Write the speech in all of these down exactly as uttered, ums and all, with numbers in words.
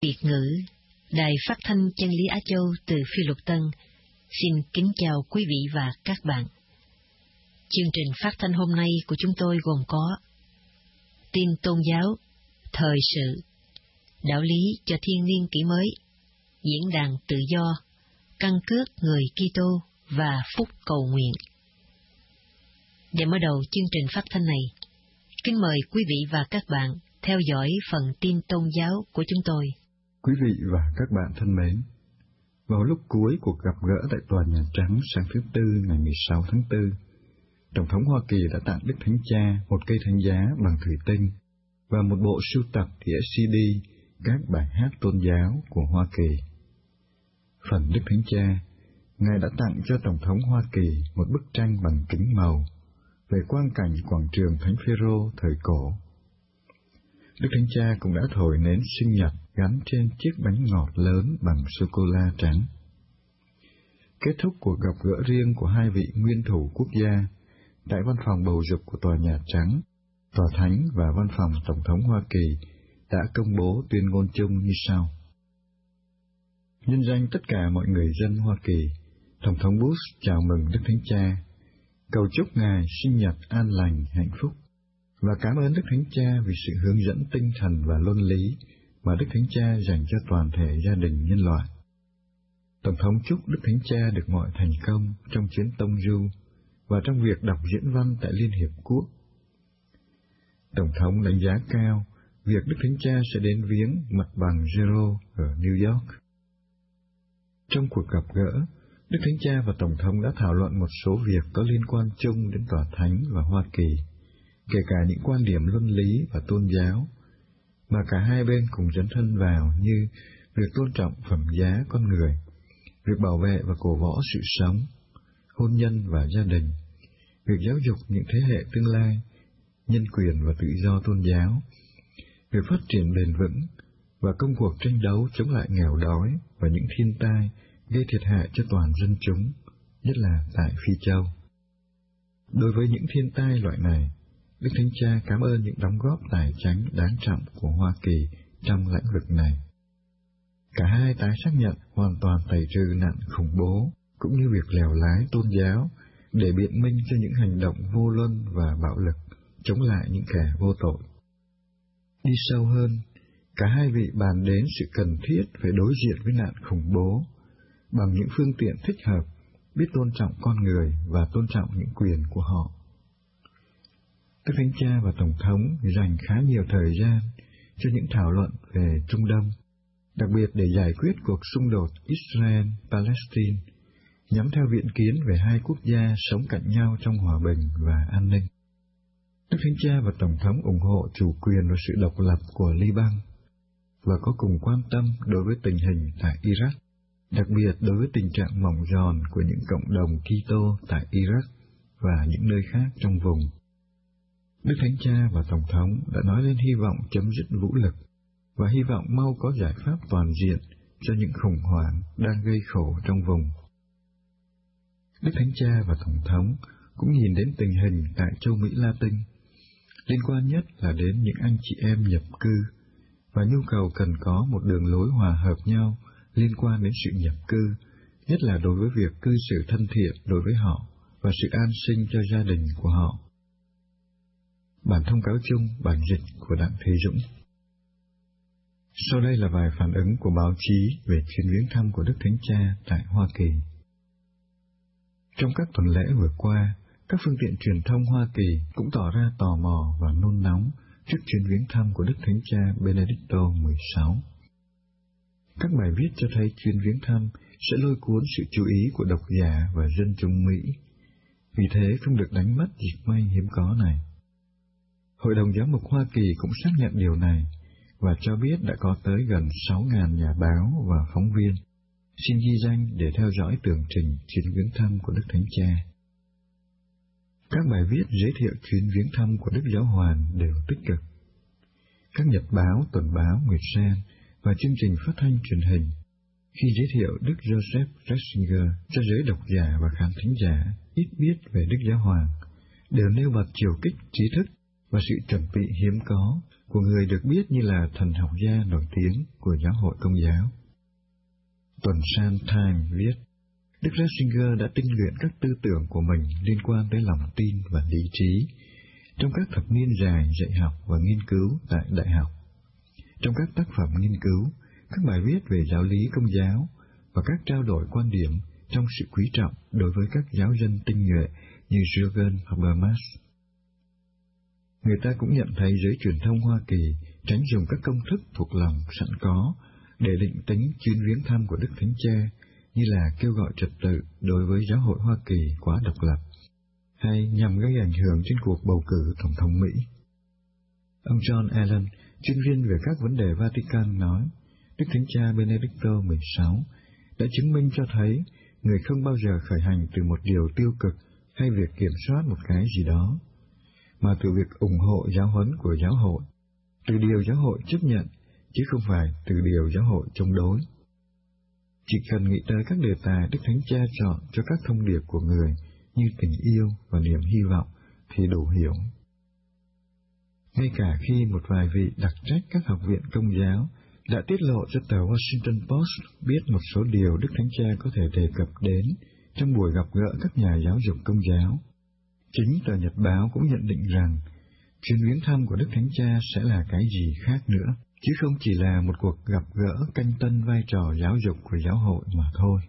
Việt ngữ, Đài Phát thanh Chân lý Á Châu từ Phi Luật Tân xin kính chào quý vị và các bạn. Chương trình phát thanh hôm nay của chúng tôi gồm có tin tôn giáo, thời sự, đạo lý cho thiên niên kỷ mới, diễn đàn tự do, căn cước người Kitô và phúc cầu nguyện. Để mở đầu chương trình phát thanh này, kính mời quý vị và các bạn theo dõi phần tin tôn giáo của chúng tôi. Quý vị và các bạn thân mến, vào lúc cuối cuộc gặp gỡ tại Tòa Nhà Trắng sáng thứ Tư ngày mười sáu tháng tư, Tổng thống Hoa Kỳ đã tặng Đức Thánh Cha một cây thánh giá bằng thủy tinh và một bộ sưu tập đĩa xê đê các bài hát tôn giáo của Hoa Kỳ. Phần Đức Thánh Cha, Ngài đã tặng cho Tổng thống Hoa Kỳ một bức tranh bằng kính màu về quang cảnh quảng trường Thánh Phêrô thời cổ. Đức Thánh Cha cũng đã thổi nến sinh nhật gắn trên chiếc bánh ngọt lớn bằng sô-cô-la trắng. Kết thúc cuộc gặp gỡ riêng của hai vị nguyên thủ quốc gia tại văn phòng bầu dục của Tòa Nhà Trắng, Tòa Thánh và văn phòng Tổng thống Hoa Kỳ đã công bố tuyên ngôn chung như sau. Nhân danh tất cả mọi người dân Hoa Kỳ, Tổng thống Bush chào mừng Đức Thánh Cha, cầu chúc Ngài sinh nhật an lành, hạnh phúc, và cảm ơn Đức Thánh Cha vì sự hướng dẫn tinh thần và luân lý mà Đức Thánh Cha dành cho toàn thể gia đình nhân loại. Tổng thống chúc Đức Thánh Cha được mọi thành công trong chuyến tông du và trong việc đọc diễn văn tại Liên Hiệp Quốc. Tổng thống đánh giá cao việc Đức Thánh Cha sẽ đến viếng mặt bằng Zero ở New York. Trong cuộc gặp gỡ, Đức Thánh Cha và Tổng thống đã thảo luận một số việc có liên quan chung đến Tòa Thánh và Hoa Kỳ, kể cả những quan điểm luân lý và tôn giáo, mà cả hai bên cùng dấn thân vào như việc tôn trọng phẩm giá con người, việc bảo vệ và cổ võ sự sống, hôn nhân và gia đình, việc giáo dục những thế hệ tương lai, nhân quyền và tự do tôn giáo, việc phát triển bền vững và công cuộc tranh đấu chống lại nghèo đói và những thiên tai gây thiệt hại cho toàn dân chúng, nhất là tại Phi Châu. Đối với những thiên tai loại này, Đức Thánh Cha cảm ơn những đóng góp tài chánh đáng trọng của Hoa Kỳ trong lĩnh vực này. Cả hai tái xác nhận hoàn toàn tẩy trừ nạn khủng bố, cũng như việc lèo lái tôn giáo để biện minh cho những hành động vô luân và bạo lực chống lại những kẻ vô tội. Đi sâu hơn, cả hai vị bàn đến sự cần thiết phải đối diện với nạn khủng bố bằng những phương tiện thích hợp, biết tôn trọng con người và tôn trọng những quyền của họ. Đức Thánh Cha và Tổng thống dành khá nhiều thời gian cho những thảo luận về Trung Đông, đặc biệt để giải quyết cuộc xung đột Israel-Palestine, nhắm theo viễn kiến về hai quốc gia sống cạnh nhau trong hòa bình và an ninh. Đức Thánh Cha và Tổng thống ủng hộ chủ quyền và sự độc lập của Liban, và có cùng quan tâm đối với tình hình tại Iraq, đặc biệt đối với tình trạng mỏng giòn của những cộng đồng Kitô tại Iraq và những nơi khác trong vùng. Đức Thánh Cha và Tổng thống đã nói lên hy vọng chấm dứt vũ lực và hy vọng mau có giải pháp toàn diện cho những khủng hoảng đang gây khổ trong vùng. Đức Thánh Cha và Tổng thống cũng nhìn đến tình hình tại châu Mỹ Latin, liên quan nhất là đến những anh chị em nhập cư và nhu cầu cần có một đường lối hòa hợp nhau liên quan đến sự nhập cư, nhất là đối với việc cư xử thân thiện đối với họ và sự an sinh cho gia đình của họ. Bản thông cáo chung bản dịch của Đặng Thế Dũng. Sau đây là vài phản ứng của báo chí về chuyến viếng thăm của Đức Thánh Cha tại Hoa Kỳ. Trong các tuần lễ vừa qua, các phương tiện truyền thông Hoa Kỳ cũng tỏ ra tò mò và nôn nóng trước chuyến viếng thăm của Đức Thánh Cha Benedicto mười sáu. Các bài viết cho thấy chuyến viếng thăm sẽ lôi cuốn sự chú ý của độc giả và dân chúng Mỹ, vì thế không được đánh mất dịp may hiếm có này. Hội đồng Giám mục Hoa Kỳ cũng xác nhận điều này và cho biết đã có tới gần sáu nghìn nhà báo và phóng viên xin ghi danh để theo dõi tường trình chuyến viếng thăm của Đức Thánh Cha. Các bài viết giới thiệu chuyến viếng thăm của Đức Giáo Hoàng đều tích cực. Các nhật báo, tuần báo, Nguyệt Sen và chương trình phát thanh truyền hình khi giới thiệu Đức Joseph Ratzinger cho giới độc giả và khán thính giả ít biết về Đức Giáo Hoàng đều nêu bật chiều kích trí thức và sự chuẩn bị hiếm có của người được biết như là thần học gia nổi tiếng của giáo hội Công giáo. Tuần san Time viết, Đức Ratzinger đã tinh luyện các tư tưởng của mình liên quan tới lòng tin và lý trí trong các thập niên dài dạy học và nghiên cứu tại đại học. Trong các tác phẩm nghiên cứu, các bài viết về giáo lý Công giáo và các trao đổi quan điểm trong sự quý trọng đối với các giáo dân tinh nhuệ như Jürgen Habermas. Người ta cũng nhận thấy giới truyền thông Hoa Kỳ tránh dùng các công thức thuộc lòng sẵn có để định tính chuyến viếng thăm của Đức Thánh Cha, như là kêu gọi trật tự đối với giáo hội Hoa Kỳ quá độc lập, hay nhằm gây ảnh hưởng trên cuộc bầu cử Tổng thống Mỹ. Ông John Allen, chuyên viên về các vấn đề Vatican, nói, Đức Thánh Cha Benedicto mười sáu đã chứng minh cho thấy người không bao giờ khởi hành từ một điều tiêu cực hay việc kiểm soát một cái gì đó, mà từ việc ủng hộ giáo huấn của giáo hội, từ điều giáo hội chấp nhận, chứ không phải từ điều giáo hội chống đối. Chỉ cần nghĩ tới các đề tài Đức Thánh Cha chọn cho các thông điệp của người như tình yêu và niềm hy vọng thì đủ hiểu. Ngay cả khi một vài vị đặc trách các học viện Công giáo đã tiết lộ cho tờ Washington Post biết một số điều Đức Thánh Cha có thể đề cập đến trong buổi gặp gỡ các nhà giáo dục Công giáo, chính tờ Nhật báo cũng nhận định rằng chuyến viếng thăm của Đức Thánh Cha sẽ là cái gì khác nữa, chứ không chỉ là một cuộc gặp gỡ canh tân vai trò giáo dục của giáo hội mà thôi.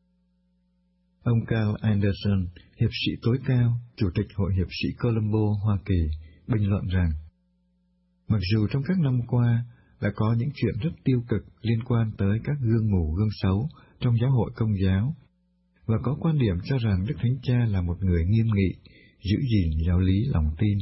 Ông Carl Anderson, hiệp sĩ tối cao, chủ tịch Hội hiệp sĩ Colombo, Hoa Kỳ, bình luận rằng, mặc dù trong các năm qua đã có những chuyện rất tiêu cực liên quan tới các gương mù gương xấu trong giáo hội Công giáo, và có quan điểm cho rằng Đức Thánh Cha là một người nghiêm nghị, giữ gìn giáo lý lòng tin,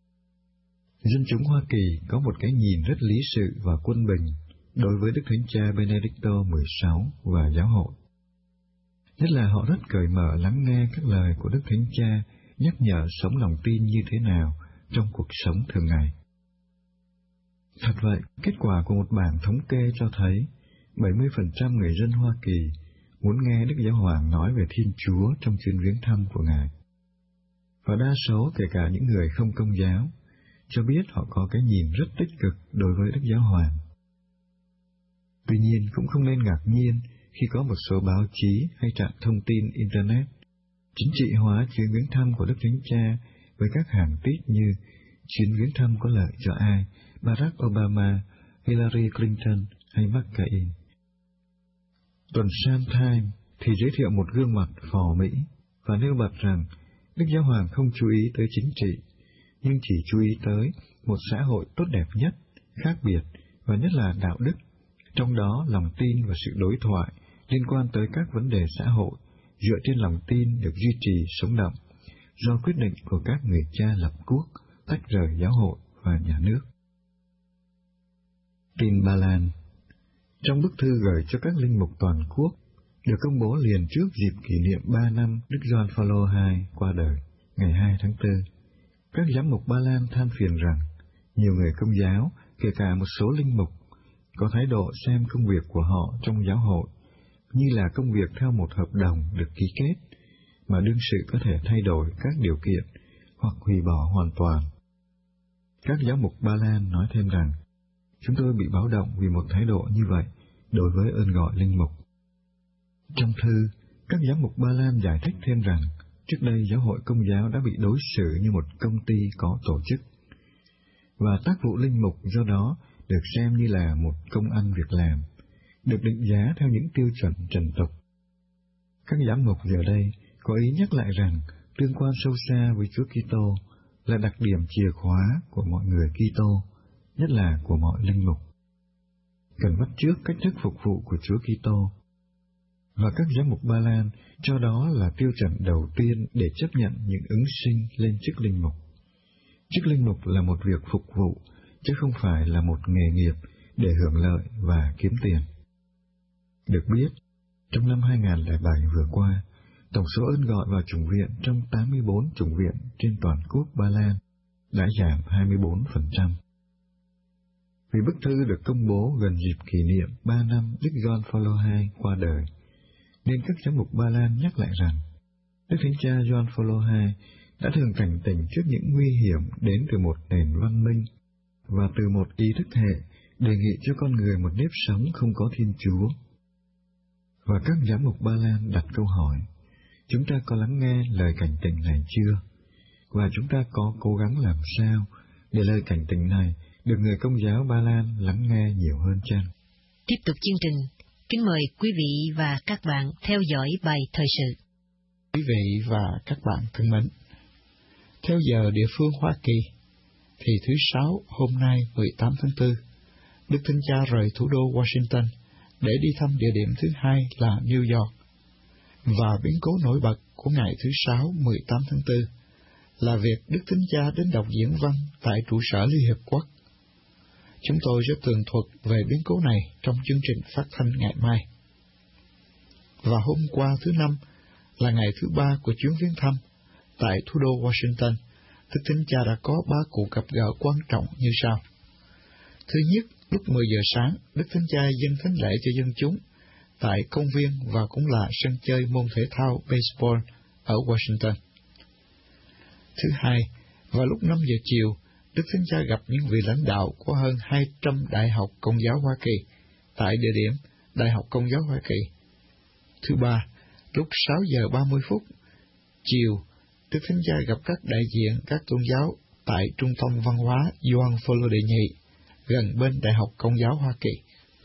dân chúng Hoa Kỳ có một cái nhìn rất lý sự và quân bình đối với Đức Thánh Cha Benedicto mười sáu và giáo hội. Nhất là họ rất cởi mở lắng nghe các lời của Đức Thánh Cha nhắc nhở sống lòng tin như thế nào trong cuộc sống thường ngày. Thật vậy, kết quả của một bảng thống kê cho thấy bảy mươi phần trăm người dân Hoa Kỳ muốn nghe Đức Giáo Hoàng nói về Thiên Chúa trong chuyến viếng thăm của Ngài. Và đa số, kể cả những người không Công giáo, cho biết họ có cái nhìn rất tích cực đối với Đức Giáo Hoàng. Tuy nhiên, cũng không nên ngạc nhiên khi có một số báo chí hay trạm thông tin Internet chính trị hóa chuyến viếng thăm của Đức Thánh Cha với các hàng tít như chuyến viếng thăm có lợi cho ai, Barack Obama, Hillary Clinton hay McCain. Tuần san Time thì giới thiệu một gương mặt phò Mỹ và nêu bật rằng Đức Giáo Hoàng không chú ý tới chính trị, nhưng chỉ chú ý tới một xã hội tốt đẹp nhất, khác biệt và nhất là đạo đức, trong đó lòng tin và sự đối thoại liên quan tới các vấn đề xã hội dựa trên lòng tin được duy trì sống động do quyết định của các người cha lập quốc tách rời giáo hội và nhà nước. Tin Ba Lan. Trong bức thư gửi cho các linh mục toàn quốc, được công bố liền trước dịp kỷ niệm ba năm Đức Gioan Phaolô đệ nhị qua đời, ngày hai tháng tư, các giám mục Ba Lan than phiền rằng nhiều người Công giáo, kể cả một số linh mục, có thái độ xem công việc của họ trong giáo hội như là công việc theo một hợp đồng được ký kết, mà đương sự có thể thay đổi các điều kiện hoặc hủy bỏ hoàn toàn. Các giám mục Ba Lan nói thêm rằng, chúng tôi bị báo động vì một thái độ như vậy đối với ơn gọi linh mục. Trong thư, các giám mục Ba Lan giải thích thêm rằng, trước đây giáo hội Công giáo đã bị đối xử như một công ty có tổ chức, và tác vụ linh mục do đó được xem như là một công ăn việc làm, được định giá theo những tiêu chuẩn trần tục. Các giám mục giờ đây có ý nhắc lại rằng tương quan sâu xa với Chúa Kitô là đặc điểm chìa khóa của mọi người Kitô, nhất là của mọi linh mục. Cần bắt chước cách thức phục vụ của Chúa Kitô, và các giám mục Ba Lan cho đó là tiêu chuẩn đầu tiên để chấp nhận những ứng sinh lên chức linh mục. Chức linh mục là một việc phục vụ, chứ không phải là một nghề nghiệp để hưởng lợi và kiếm tiền. Được biết, trong năm hai không không bảy vừa qua, tổng số ơn gọi vào chủng viện trong tám mươi bốn chủng viện trên toàn quốc Ba Lan đã giảm hai mươi bốn phần trăm. Vì bức thư được công bố gần dịp kỷ niệm ba năm Đức Gioan Phaolô đệ nhị qua đời, nên các giám mục Ba Lan nhắc lại rằng Đức Thánh Cha Gioan Phaolô đệ nhị đã thường cảnh tỉnh trước những nguy hiểm đến từ một nền văn minh và từ một ý thức hệ đề nghị cho con người một nếp sống không có Thiên Chúa. Và các giám mục Ba Lan đặt câu hỏi, chúng ta có lắng nghe lời cảnh tỉnh này chưa? Và chúng ta có cố gắng làm sao để lời cảnh tỉnh này được người Công giáo Ba Lan lắng nghe nhiều hơn chăng? Tiếp tục chương trình, kính mời quý vị và các bạn theo dõi bài thời sự. Quý vị và các bạn thân mến, theo giờ địa phương Hoa Kỳ, thì thứ Sáu hôm nay mười tám tháng tư, Đức Thánh Cha rời thủ đô Washington để đi thăm địa điểm thứ hai là New York. Và biến cố nổi bật của ngày thứ Sáu mười tám tháng tư là việc Đức Thánh Cha đến đọc diễn văn tại trụ sở Liên Hiệp Quốc. Chúng tôi rất tường thuật về biến cố này trong chương trình phát thanh ngày mai. Và hôm qua thứ Năm là ngày thứ ba của chuyến viếng thăm tại thủ đô Washington, Đức Thánh Cha đã có ba cuộc gặp gỡ quan trọng như sau. Thứ nhất, lúc mười giờ sáng, Đức Thánh Cha dâng thánh lễ cho dân chúng tại công viên và cũng là sân chơi môn thể thao baseball ở Washington. Thứ hai, vào lúc năm giờ chiều, Đức Thánh Cha gặp những vị lãnh đạo của hơn hai trăm đại học Công giáo Hoa Kỳ tại địa điểm Đại học Công giáo Hoa Kỳ. Thứ ba, lúc sáu giờ ba mươi phút chiều, Đức Thánh Cha gặp các đại diện các tôn giáo tại Trung tâm Văn hóa Gioan Phaolô đệ nhị, gần bên Đại học Công giáo Hoa Kỳ.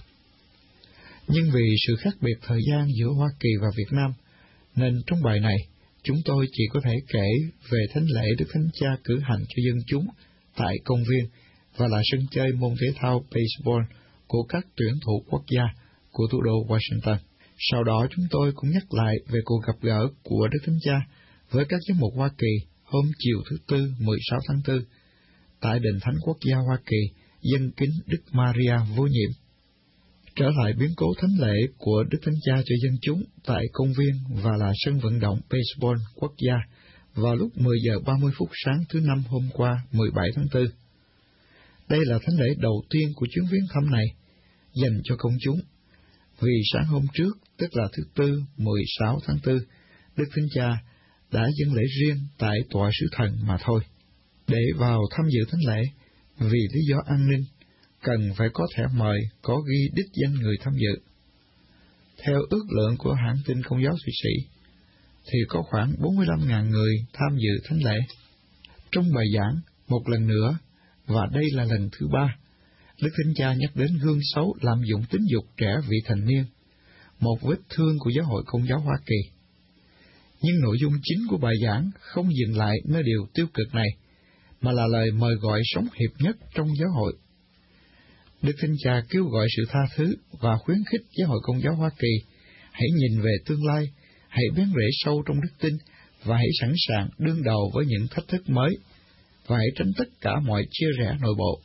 Nhưng vì sự khác biệt thời gian giữa Hoa Kỳ và Việt Nam, nên trong bài này, chúng tôi chỉ có thể kể về thánh lễ Đức Thánh Cha cử hành cho dân chúng tại công viên và là sân chơi môn thể thao baseball của các tuyển thủ quốc gia của thủ đô Washington. Sau đó chúng tôi cũng nhắc lại về cuộc gặp gỡ của Đức Thánh Cha với các giám mục Hoa Kỳ hôm chiều thứ Tư mười sáu tháng tư tại đền Thánh Quốc gia Hoa Kỳ dâng kính Đức Maria Vô Nhiệm. Trở lại biến cố thánh lễ của Đức Thánh Cha cho dân chúng tại công viên và là sân vận động baseball quốc gia vào lúc mười giờ ba mươi phút sáng thứ Năm hôm qua mười bảy tháng tư. Đây là thánh lễ đầu tiên của chuyến viếng thăm này dành cho công chúng, vì sáng hôm trước, tức là thứ Tư mười sáu tháng tư, Đức Thánh Cha đã dâng lễ riêng tại tòa sứ thần mà thôi. Để vào tham dự thánh lễ, vì lý do an ninh, cần phải có thẻ mời có ghi đích danh người tham dự. Theo ước lượng của hãng tin Công giáo Thụy Sĩ, thì có khoảng bốn mươi lăm nghìn người tham dự thánh lễ. Trong bài giảng, một lần nữa, và đây là lần thứ ba, Đức Thánh Cha nhắc đến gương xấu lạm dụng tính dục trẻ vị thành niên, một vết thương của giáo hội Công giáo Hoa Kỳ. Nhưng nội dung chính của bài giảng không dừng lại nơi điều tiêu cực này, mà là lời mời gọi sống hiệp nhất trong giáo hội. Đức Thánh Cha kêu gọi sự tha thứ và khuyến khích giáo hội Công giáo Hoa Kỳ hãy nhìn về tương lai, hãy bén rễ sâu trong đức tin và hãy sẵn sàng đương đầu với những thách thức mới, và hãy tránh tất cả mọi chia rẽ nội bộ.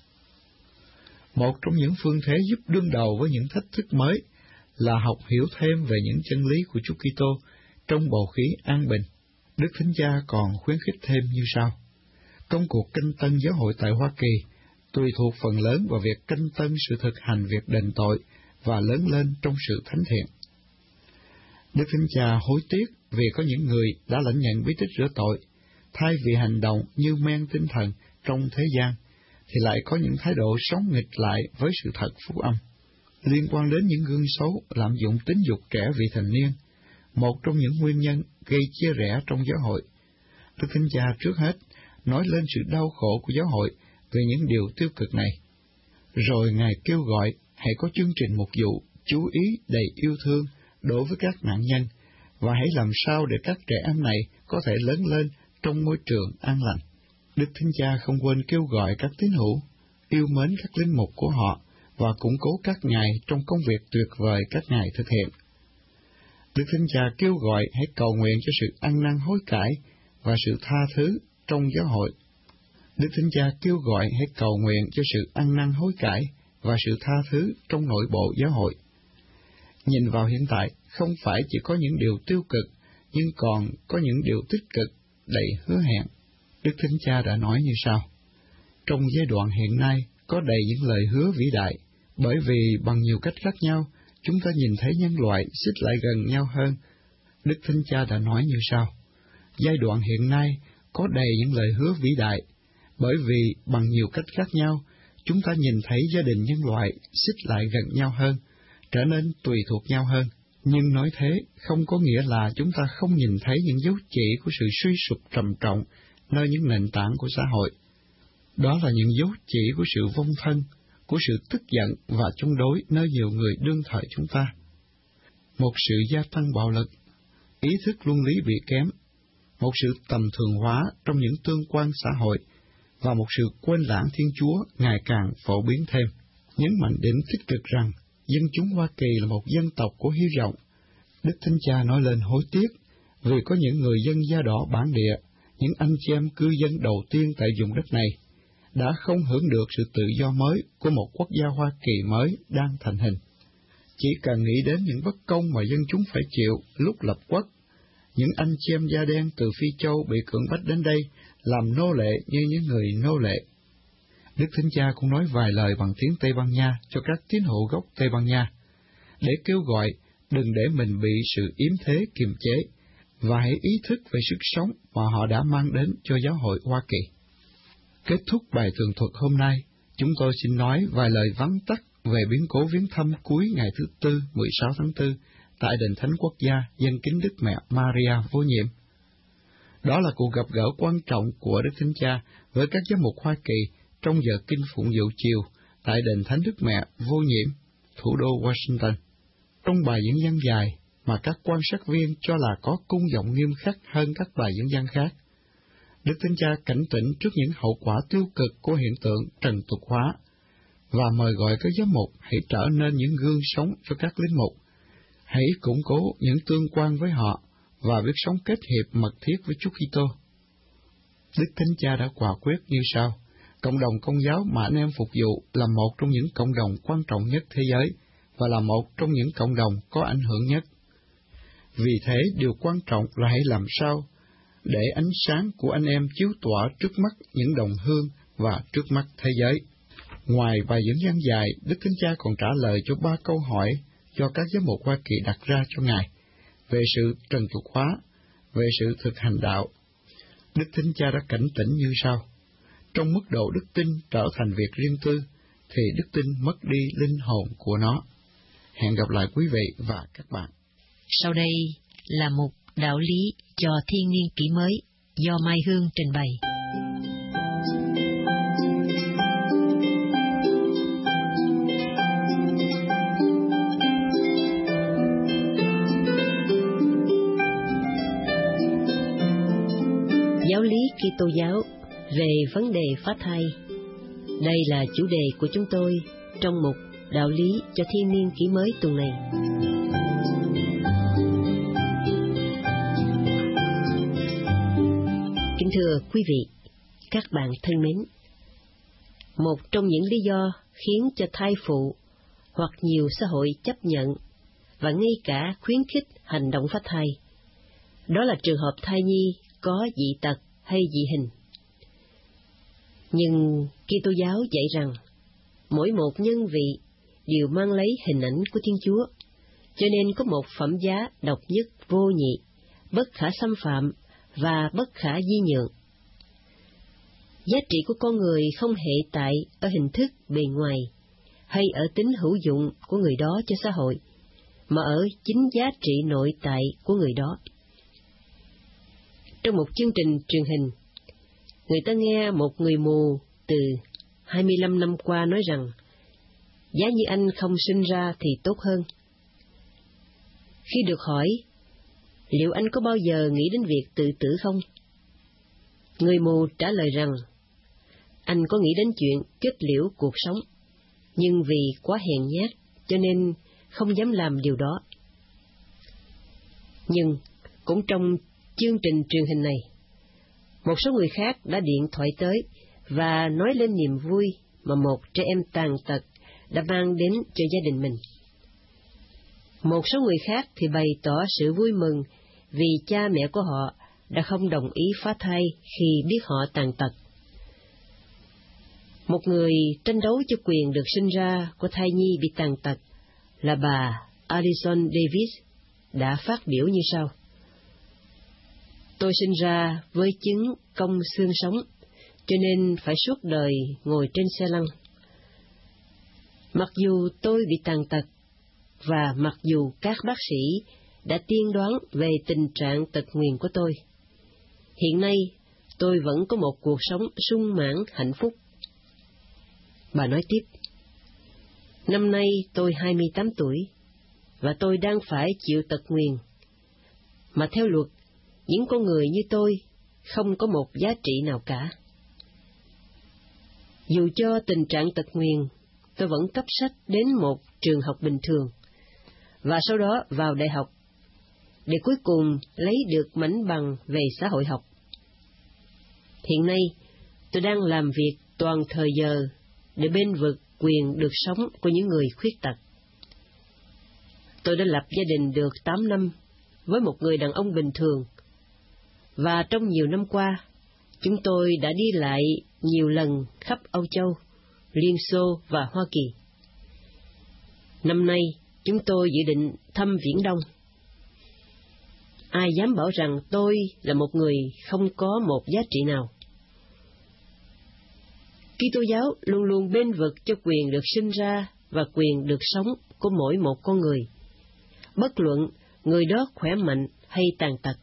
Một trong những phương thế giúp đương đầu với những thách thức mới là học hiểu thêm về những chân lý của Chúa Kitô trong bầu khí an bình. Đức Thánh Cha còn khuyến khích thêm như sau: công cuộc canh tân giáo hội tại Hoa Kỳ tùy thuộc phần lớn vào việc canh tân sự thực hành việc đền tội và lớn lên trong sự thánh thiện. Đức Thánh Cha hối tiếc vì có những người đã lãnh nhận bí tích rửa tội, thay vì hành động như men tinh thần trong thế gian, thì lại có những thái độ sống nghịch lại với sự thật phúc âm. Liên quan đến những gương xấu lạm dụng tính dục trẻ vị thành niên, một trong những nguyên nhân gây chia rẽ trong giáo hội, Đức Thánh Cha trước hết nói lên sự đau khổ của giáo hội về những điều tiêu cực này. Rồi Ngài kêu gọi hãy có chương trình mục vụ, chú ý đầy yêu thương đối với các nạn nhân, và hãy làm sao để các trẻ em này có thể lớn lên trong môi trường an lành. Đức Thánh Cha không quên kêu gọi các tín hữu yêu mến các linh mục của họ và củng cố các ngài trong công việc tuyệt vời các ngài thực hiện. Đức Thánh Cha kêu gọi hãy cầu nguyện cho sự ăn năn hối cải và sự tha thứ trong giáo hội. Đức Thánh Cha kêu gọi hãy cầu nguyện cho sự ăn năn hối cải và sự tha thứ trong nội bộ giáo hội. Nhìn vào hiện tại, không phải chỉ có những điều tiêu cực, nhưng còn có những điều tích cực, đầy hứa hẹn. Đức Thánh Cha đã nói như sau: trong giai đoạn hiện nay có đầy những lời hứa vĩ đại, bởi vì bằng nhiều cách khác nhau, chúng ta nhìn thấy nhân loại xích lại gần nhau hơn. Đức Thánh Cha đã nói như sau: giai đoạn hiện nay có đầy những lời hứa vĩ đại, bởi vì bằng nhiều cách khác nhau, chúng ta nhìn thấy gia đình nhân loại xích lại gần nhau hơn, trở nên tùy thuộc nhau hơn. Nhưng nói thế không có nghĩa là chúng ta không nhìn thấy những dấu chỉ của sự suy sụp trầm trọng nơi những nền tảng của xã hội. Đó là những dấu chỉ của sự vong thân, của sự tức giận và chống đối nơi nhiều người đương thời chúng ta. Một sự gia tăng bạo lực, ý thức luân lý bị kém, một sự tầm thường hóa trong những tương quan xã hội, và một sự quên lãng Thiên Chúa ngày càng phổ biến thêm. Nhấn mạnh điểm tích cực rằng dân chúng Hoa Kỳ là một dân tộc của hy vọng. Đức Thánh Cha nói lên hối tiếc vì có những người dân da đỏ bản địa, những anh chị em cư dân đầu tiên tại vùng đất này, đã không hưởng được sự tự do mới của một quốc gia Hoa Kỳ mới đang thành hình. Chỉ cần nghĩ đến những bất công mà dân chúng phải chịu lúc lập quốc, những anh chị em da đen từ Phi Châu bị cưỡng bách đến đây làm nô lệ như những người nô lệ. Đức Thánh Cha cũng nói vài lời bằng tiếng Tây Ban Nha cho các tín hữu gốc Tây Ban Nha, để kêu gọi đừng để mình bị sự yếm thế kiềm chế, và hãy ý thức về sức sống mà họ đã mang đến cho giáo hội Hoa Kỳ. Kết thúc bài tường thuật hôm nay, chúng tôi xin nói vài lời vắn tắt về biến cố viếng thăm cuối ngày thứ Tư, mười sáu tháng tư, tại đền Thánh Quốc gia dâng kính Đức Mẹ Maria Vô Nhiệm. Đó là cuộc gặp gỡ quan trọng của Đức Thánh Cha với các giám mục Hoa Kỳ trong giờ kinh phụng vụ chiều tại đền Thánh Đức Mẹ Vô Nhiệm, thủ đô Washington. Trong bài diễn văn dài mà các quan sát viên cho là có cung giọng nghiêm khắc hơn các bài diễn văn khác, Đức Thánh Cha cảnh tỉnh trước những hậu quả tiêu cực của hiện tượng trần tục hóa, và mời gọi các giám mục hãy trở nên những gương sống cho các linh mục, hãy củng cố những tương quan với họ và biết sống kết hiệp mật thiết với Chúa Kitô. Đức Thánh Cha đã quả quyết như sau: cộng đồng Công giáo mà anh em phục vụ là một trong những cộng đồng quan trọng nhất thế giới và là một trong những cộng đồng có ảnh hưởng nhất. Vì thế, điều quan trọng là hãy làm sao để ánh sáng của anh em chiếu tỏa trước mắt những đồng hương và trước mắt thế giới. Ngoài bài diễn văn dài, Đức Thánh Cha còn trả lời cho ba câu hỏi do các giám mục Hoa Kỳ đặt ra cho Ngài về sự trần tục hóa, về sự thực hành đạo. Đức Thánh Cha đã cảnh tỉnh như sau: trong mức độ đức tin trở thành việc riêng tư, thì đức tin mất đi linh hồn của nó. Hẹn gặp lại quý vị và các bạn. Sau đây là một đạo lý cho thiên niên kỷ mới do Mai Hương trình bày. Giáo lý Kitô giáo về vấn đề phá thai. Đây là chủ đề của chúng tôi trong mục đạo lý cho thiên niên kỷ mới tuần này. Kính thưa quý vị, các bạn thân mến, một trong những lý do khiến cho thai phụ hoặc nhiều xã hội chấp nhận và ngay cả khuyến khích hành động phá thai, đó là trường hợp thai nhi có dị tật hay dị hình. Nhưng Kitô giáo dạy rằng mỗi một nhân vị đều mang lấy hình ảnh của Thiên Chúa, cho nên có một phẩm giá độc nhất vô nhị, bất khả xâm phạm và bất khả di nhượng. Giá trị của con người không hệ tại ở hình thức bề ngoài hay ở tính hữu dụng của người đó cho xã hội, mà ở chính giá trị nội tại của người đó. Trong một chương trình truyền hình, người ta nghe một người mù từ hai mươi lăm năm qua nói rằng giá như anh không sinh ra thì tốt hơn. Khi được hỏi liệu anh có bao giờ nghĩ đến việc tự tử không, người mù trả lời rằng anh có nghĩ đến chuyện kết liễu cuộc sống, nhưng vì quá hèn nhát cho nên không dám làm điều đó. Nhưng cũng trong chương trình truyền hình này, một số người khác đã điện thoại tới và nói lên niềm vui mà một trẻ em tàn tật đã mang đến cho gia đình mình. Một số người khác thì bày tỏ sự vui mừng vì cha mẹ của họ đã không đồng ý phá thai khi biết họ tàn tật. Một người tranh đấu cho quyền được sinh ra của thai nhi bị tàn tật là bà Alison Davis đã phát biểu như sau: Tôi sinh ra với chứng cong xương sống, cho nên phải suốt đời ngồi trên xe lăn. Mặc dù tôi bị tàn tật, và mặc dù các bác sĩ đã tiên đoán về tình trạng tật nguyền của tôi, hiện nay tôi vẫn có một cuộc sống sung mãn hạnh phúc. Bà nói tiếp, năm nay tôi hai mươi tám tuổi, và tôi đang phải chịu tật nguyền. Mà theo luật, những con người như tôi không có một giá trị nào cả. Dù cho tình trạng tật nguyền, tôi vẫn cấp sách đến một trường học bình thường, và sau đó vào đại học, để cuối cùng lấy được mảnh bằng về xã hội học. Hiện nay, tôi đang làm việc toàn thời giờ để bênh vực quyền được sống của những người khuyết tật. Tôi đã lập gia đình được tám năm với một người đàn ông bình thường, và trong nhiều năm qua, chúng tôi đã đi lại nhiều lần khắp Âu Châu, Liên Xô và Hoa Kỳ. Năm nay, chúng tôi dự định thăm Viễn Đông. Ai dám bảo rằng tôi là một người không có một giá trị nào? Kitô giáo luôn luôn bênh vực cho quyền được sinh ra và quyền được sống của mỗi một con người, bất luận người đó khỏe mạnh hay tàn tật.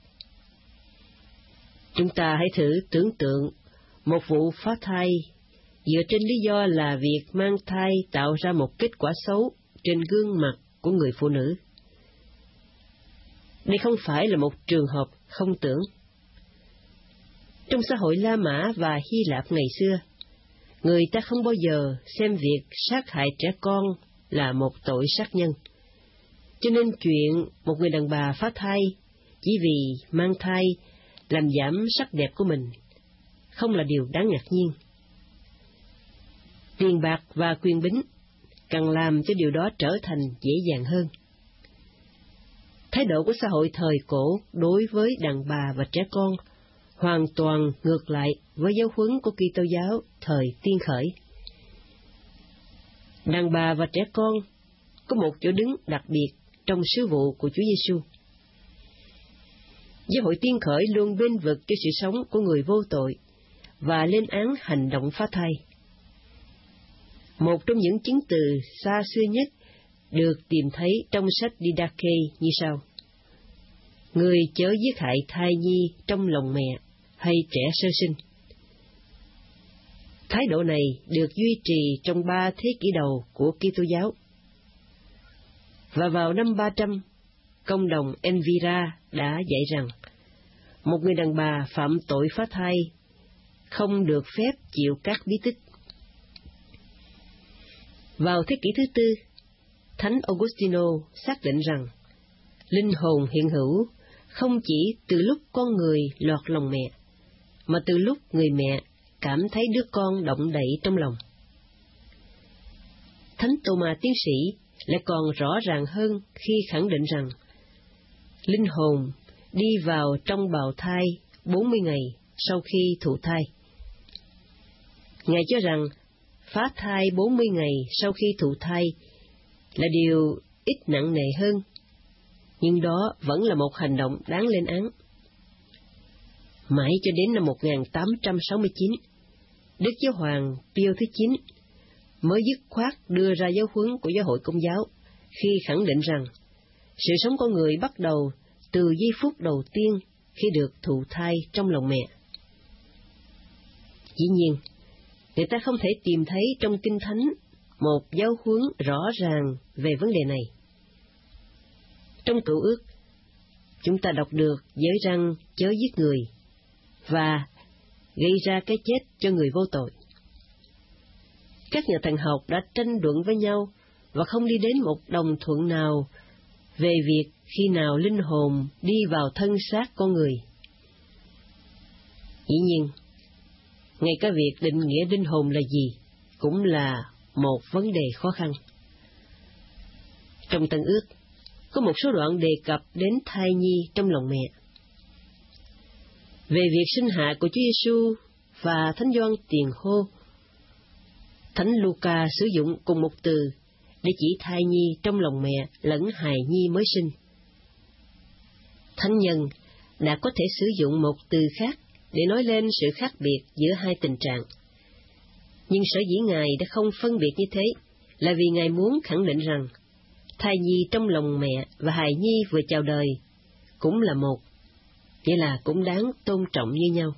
Chúng ta hãy thử tưởng tượng một vụ phá thai dựa trên lý do là việc mang thai tạo ra một kết quả xấu trên gương mặt của người phụ nữ. Đây không phải là một trường hợp không tưởng. Trong xã hội La Mã và Hy Lạp ngày xưa, người ta không bao giờ xem việc sát hại trẻ con là một tội sát nhân. Cho nên chuyện một người đàn bà phá thai chỉ vì mang thai làm giảm sắc đẹp của mình không là điều đáng ngạc nhiên. Tiền bạc và quyền bính càng làm cho điều đó trở thành dễ dàng hơn. Thái độ của xã hội thời cổ đối với đàn bà và trẻ con hoàn toàn ngược lại với giáo huấn của Kitô giáo thời tiên khởi. Đàn bà và trẻ con có một chỗ đứng đặc biệt trong sứ vụ của Chúa Giêsu. Giáo hội tiên khởi luôn bênh vực cho sự sống của người vô tội và lên án hành động phá thai. Một trong những chứng từ xa xưa nhất được tìm thấy trong sách Didache như sau: người chớ giết hại thai nhi trong lòng mẹ hay trẻ sơ sinh. Thái độ này được duy trì trong ba thế kỷ đầu của Kitô giáo. Và vào năm ba trăm, công đồng Envira đã dạy rằng một người đàn bà phạm tội phá thai không được phép chịu các bí tích. Vào thế kỷ thứ tư, Thánh Augustino xác định rằng linh hồn hiện hữu không chỉ từ lúc con người lọt lòng mẹ, mà từ lúc người mẹ cảm thấy đứa con động đậy trong lòng. Thánh Tô-ma tiến sĩ lại còn rõ ràng hơn khi khẳng định rằng linh hồn đi vào trong bào thai bốn mươi ngày sau khi thụ thai. Ngài cho rằng phá thai bốn mươi ngày sau khi thụ thai là điều ít nặng nề hơn, nhưng đó vẫn là một hành động đáng lên án. Mãi cho đến năm một nghìn tám trăm sáu mươi chín, Đức Giáo hoàng Pio thứ chín mới dứt khoát đưa ra giáo huấn của Giáo hội Công giáo khi khẳng định rằng sự sống con người bắt đầu từ giây phút đầu tiên khi được thụ thai trong lòng mẹ. Dĩ nhiên, người ta không thể tìm thấy trong Kinh Thánh một giáo huấn rõ ràng về vấn đề này. Trong Cựu Ước, chúng ta đọc được giới răn chớ giết người và gây ra cái chết cho người vô tội. Các nhà thần học đã tranh luận với nhau và không đi đến một đồng thuận nào về việc khi nào linh hồn đi vào thân xác con người. Dĩ nhiên, ngay cả việc định nghĩa linh hồn là gì cũng là một vấn đề khó khăn. Trong Tân Ước, có một số đoạn đề cập đến thai nhi trong lòng mẹ. Về việc sinh hạ của Chúa Giêsu và Thánh Gioan tiền hô, Thánh Luca sử dụng cùng một từ để chỉ thai nhi trong lòng mẹ lẫn hài nhi mới sinh. Thánh nhân đã có thể sử dụng một từ khác để nói lên sự khác biệt giữa hai tình trạng. Nhưng sở dĩ Ngài đã không phân biệt như thế là vì Ngài muốn khẳng định rằng thai nhi trong lòng mẹ và hài nhi vừa chào đời cũng là một, nghĩa là cũng đáng tôn trọng như nhau.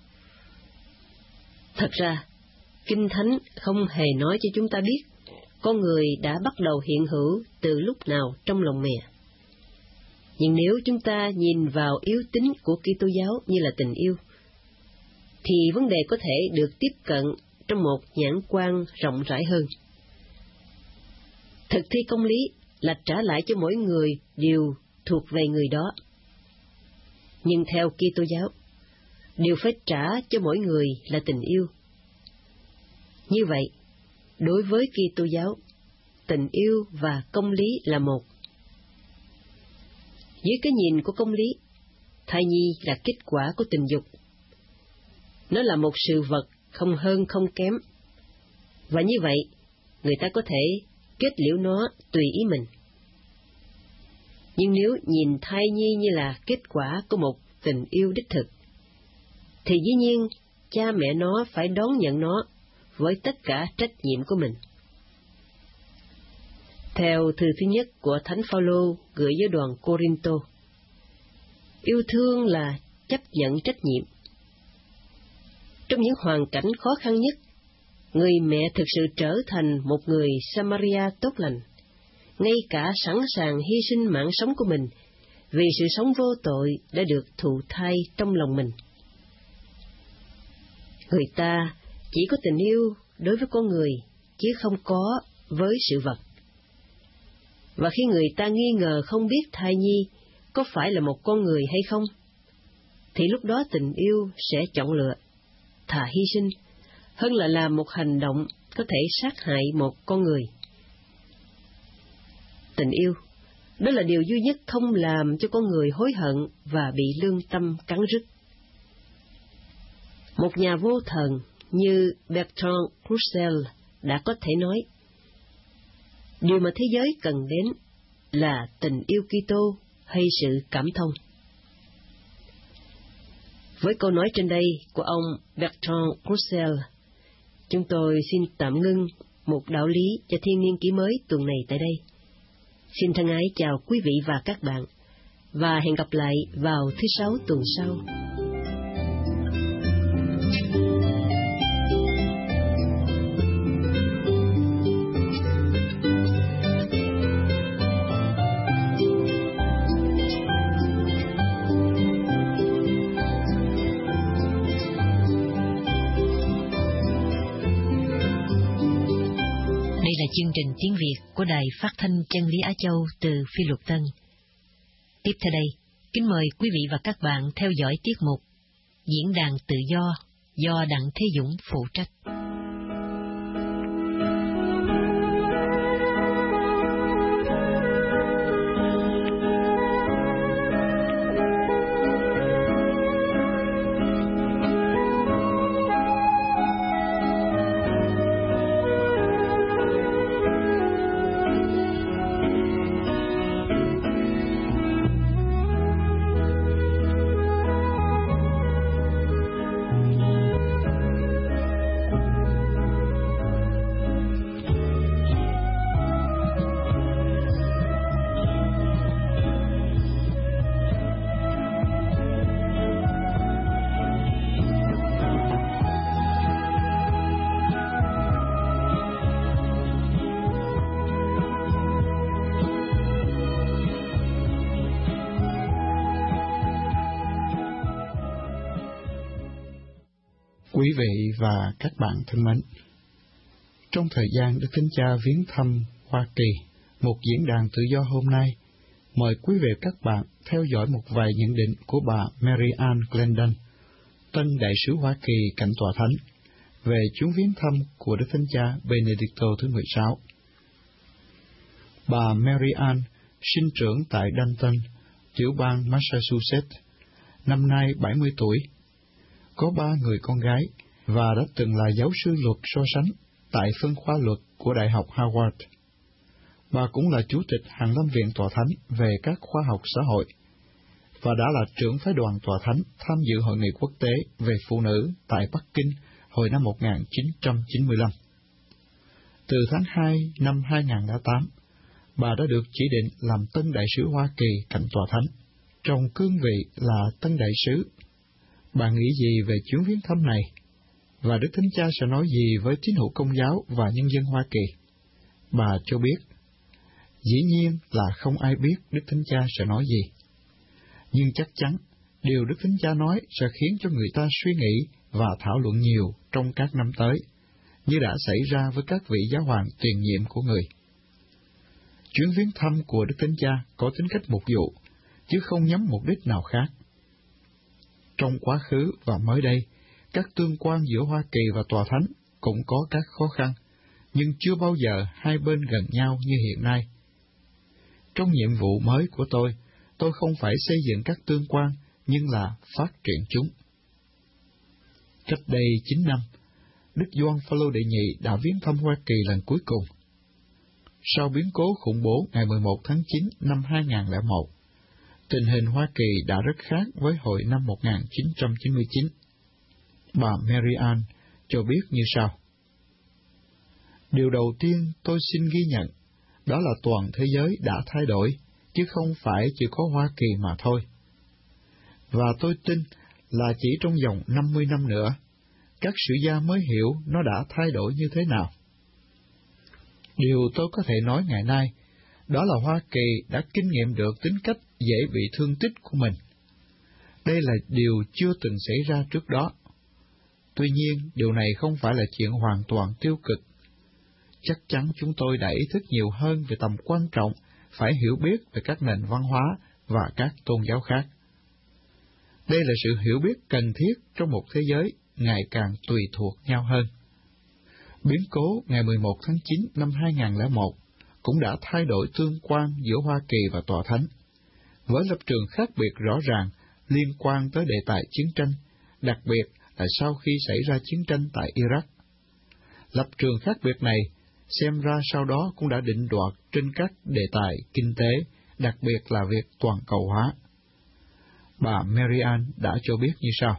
Thật ra, Kinh Thánh không hề nói cho chúng ta biết con người đã bắt đầu hiện hữu từ lúc nào trong lòng mẹ. Nhưng nếu chúng ta nhìn vào yếu tính của Kitô giáo như là tình yêu, thì vấn đề có thể được tiếp cận trong một nhãn quan rộng rãi hơn. Thực thi công lý là trả lại cho mỗi người điều thuộc về người đó. Nhưng theo Kitô giáo, điều phải trả cho mỗi người là tình yêu. Như vậy, đối với Kitô giáo, tình yêu và công lý là một. Dưới cái nhìn của công lý, thai nhi là kết quả của tình dục. Nó là một sự vật không hơn không kém. Và như vậy, người ta có thể kết liễu nó tùy ý mình. Nhưng nếu nhìn thai nhi như là kết quả của một tình yêu đích thực, thì dĩ nhiên cha mẹ nó phải đón nhận nó với tất cả trách nhiệm của mình. Theo thư thứ nhất của Thánh Phaolô gửi với đoàn Cô-rinh-tô, yêu thương là chấp nhận trách nhiệm. Trong những hoàn cảnh khó khăn nhất, người mẹ thực sự trở thành một người Samaria tốt lành, ngay cả sẵn sàng hy sinh mạng sống của mình vì sự sống vô tội đã được thụ thai trong lòng mình. Người ta chỉ có tình yêu đối với con người, chứ không có với sự vật. Và khi người ta nghi ngờ không biết thai nhi có phải là một con người hay không, thì lúc đó tình yêu sẽ chọn lựa, thà hy sinh, hơn là làm một hành động có thể sát hại một con người. Tình yêu, đó là điều duy nhất không làm cho con người hối hận và bị lương tâm cắn rứt. Một nhà vô thần như Bertrand Russell đã có thể nói, điều mà thế giới cần đến là tình yêu Kitô hay sự cảm thông. Với câu nói trên đây của ông Bertrand Russell, chúng tôi xin tạm ngưng một đạo lý cho thiên niên kỷ mới tuần này tại đây. Xin thân ái chào quý vị và các bạn, và hẹn gặp lại vào thứ Sáu tuần sau. Đây là chương trình tiếng Việt của Đài Phát thanh Chân lý Á Châu từ Phi Luật Tân. Tiếp theo đây, kính mời quý vị và các bạn theo dõi tiết mục Diễn đàn tự do do Đặng Thế Dũng phụ trách. Quý vị và các bạn thân mến, trong thời gian Đức Thánh Cha viếng thăm Hoa Kỳ, một diễn đàn tự do hôm nay, mời quý vị và các bạn theo dõi một vài nhận định của bà Mary Ann Glendon, tân đại sứ Hoa Kỳ cạnh Tòa Thánh, về chuyến viếng thăm của Đức Thánh Cha Benedicto thứ mười sáu. Bà Mary Ann sinh trưởng tại Danton, tiểu bang Massachusetts, năm nay bảy mươi tuổi, có ba người con gái và đã từng là giáo sư luật so sánh tại phân khoa luật của Đại học Harvard. Bà cũng là chủ tịch Hàn lâm viện Tòa Thánh về các khoa học xã hội, và đã là trưởng phái đoàn Tòa Thánh tham dự Hội nghị quốc tế về phụ nữ tại Bắc Kinh hồi năm một nghìn chín trăm chín mươi lăm. Từ tháng hai năm hai nghìn lẻ tám, bà đã được chỉ định làm tân đại sứ Hoa Kỳ cạnh Tòa Thánh, trong cương vị là tân đại sứ. Bà nghĩ gì về chuyến viếng thăm này? Và Đức Thánh Cha sẽ nói gì với tín hữu Công giáo và nhân dân Hoa Kỳ? Bà cho biết, dĩ nhiên là không ai biết Đức Thánh Cha sẽ nói gì. Nhưng chắc chắn, điều Đức Thánh Cha nói sẽ khiến cho người ta suy nghĩ và thảo luận nhiều trong các năm tới, như đã xảy ra với các vị giáo hoàng tiền nhiệm của người. Chuyến viếng thăm của Đức Thánh Cha có tính cách mục vụ, chứ không nhắm mục đích nào khác. Trong quá khứ và mới đây, các tương quan giữa Hoa Kỳ và Tòa Thánh cũng có các khó khăn, nhưng chưa bao giờ hai bên gần nhau như hiện nay. Trong nhiệm vụ mới của tôi, tôi không phải xây dựng các tương quan, nhưng là phát triển chúng. Cách đây chín năm, Đức Gioan Phaolô đệ nhị đã viếng thăm Hoa Kỳ lần cuối cùng. Sau biến cố khủng bố ngày mười một tháng chín năm hai nghìn lẻ một, tình hình Hoa Kỳ đã rất khác với hồi năm một nghìn chín trăm chín mươi chín. Bà Mary Ann cho biết như sau. Điều đầu tiên tôi xin ghi nhận, đó là toàn thế giới đã thay đổi, chứ không phải chỉ có Hoa Kỳ mà thôi. Và tôi tin là chỉ trong vòng năm mươi năm nữa, các sử gia mới hiểu nó đã thay đổi như thế nào. Điều tôi có thể nói ngày nay, đó là Hoa Kỳ đã kinh nghiệm được tính cách dễ bị thương tích của mình. Đây là điều chưa từng xảy ra trước đó. Tuy nhiên, điều này không phải là chuyện hoàn toàn tiêu cực. Chắc chắn chúng tôi đã ý thức nhiều hơn về tầm quan trọng phải hiểu biết về các nền văn hóa và các tôn giáo khác. Đây là sự hiểu biết cần thiết trong một thế giới ngày càng tùy thuộc nhau hơn. Biến cố ngày mười một tháng chín năm hai nghìn lẻ một cũng đã thay đổi tương quan giữa Hoa Kỳ và Tòa Thánh, với lập trường khác biệt rõ ràng liên quan tới đề tài chiến tranh, đặc biệt là sau khi xảy ra chiến tranh tại Iraq. Lập trường khác biệt này xem ra sau đó cũng đã định đoạt trên các đề tài kinh tế, đặc biệt là việc toàn cầu hóa. Bà Mary Ann đã cho biết như sau.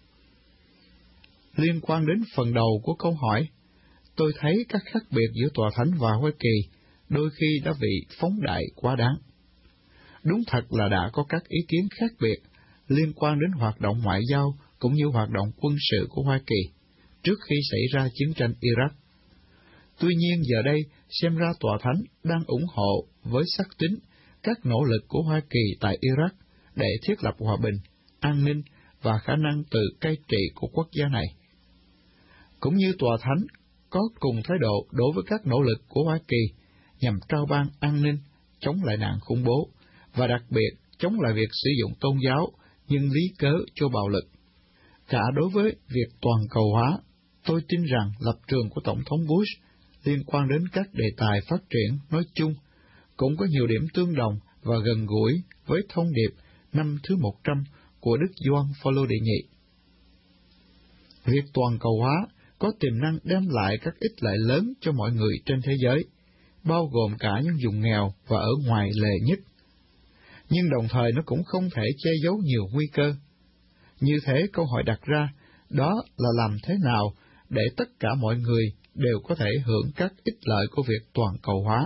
Liên quan đến phần đầu của câu hỏi, tôi thấy các khác biệt giữa Tòa Thánh và Hoa Kỳ đôi khi đã bị phóng đại quá đáng. Đúng thật là đã có các ý kiến khác biệt liên quan đến hoạt động ngoại giao cũng như hoạt động quân sự của Hoa Kỳ trước khi xảy ra chiến tranh Iraq. Tuy nhiên giờ đây, xem ra Tòa Thánh đang ủng hộ với sắc tín các nỗ lực của Hoa Kỳ tại Iraq để thiết lập hòa bình, an ninh và khả năng tự cai trị của quốc gia này. Cũng như Tòa Thánh có cùng thái độ đối với các nỗ lực của Hoa Kỳ nhằm trao ban an ninh, chống lại nạn khủng bố, và đặc biệt chống lại việc sử dụng tôn giáo nhưng lý cớ cho bạo lực. Cả đối với việc toàn cầu hóa, tôi tin rằng lập trường của Tổng thống Bush liên quan đến các đề tài phát triển nói chung cũng có nhiều điểm tương đồng và gần gũi với thông điệp năm thứ một trăm của Đức Gioan Phaolô đệ nhị. Việc toàn cầu hóa có tiềm năng đem lại các ích lợi lớn cho mọi người trên thế giới, bao gồm cả những vùng nghèo và ở ngoài lề nhất. Nhưng đồng thời nó cũng không thể che giấu nhiều nguy cơ. Như thế câu hỏi đặt ra, đó là làm thế nào để tất cả mọi người đều có thể hưởng các ích lợi của việc toàn cầu hóa.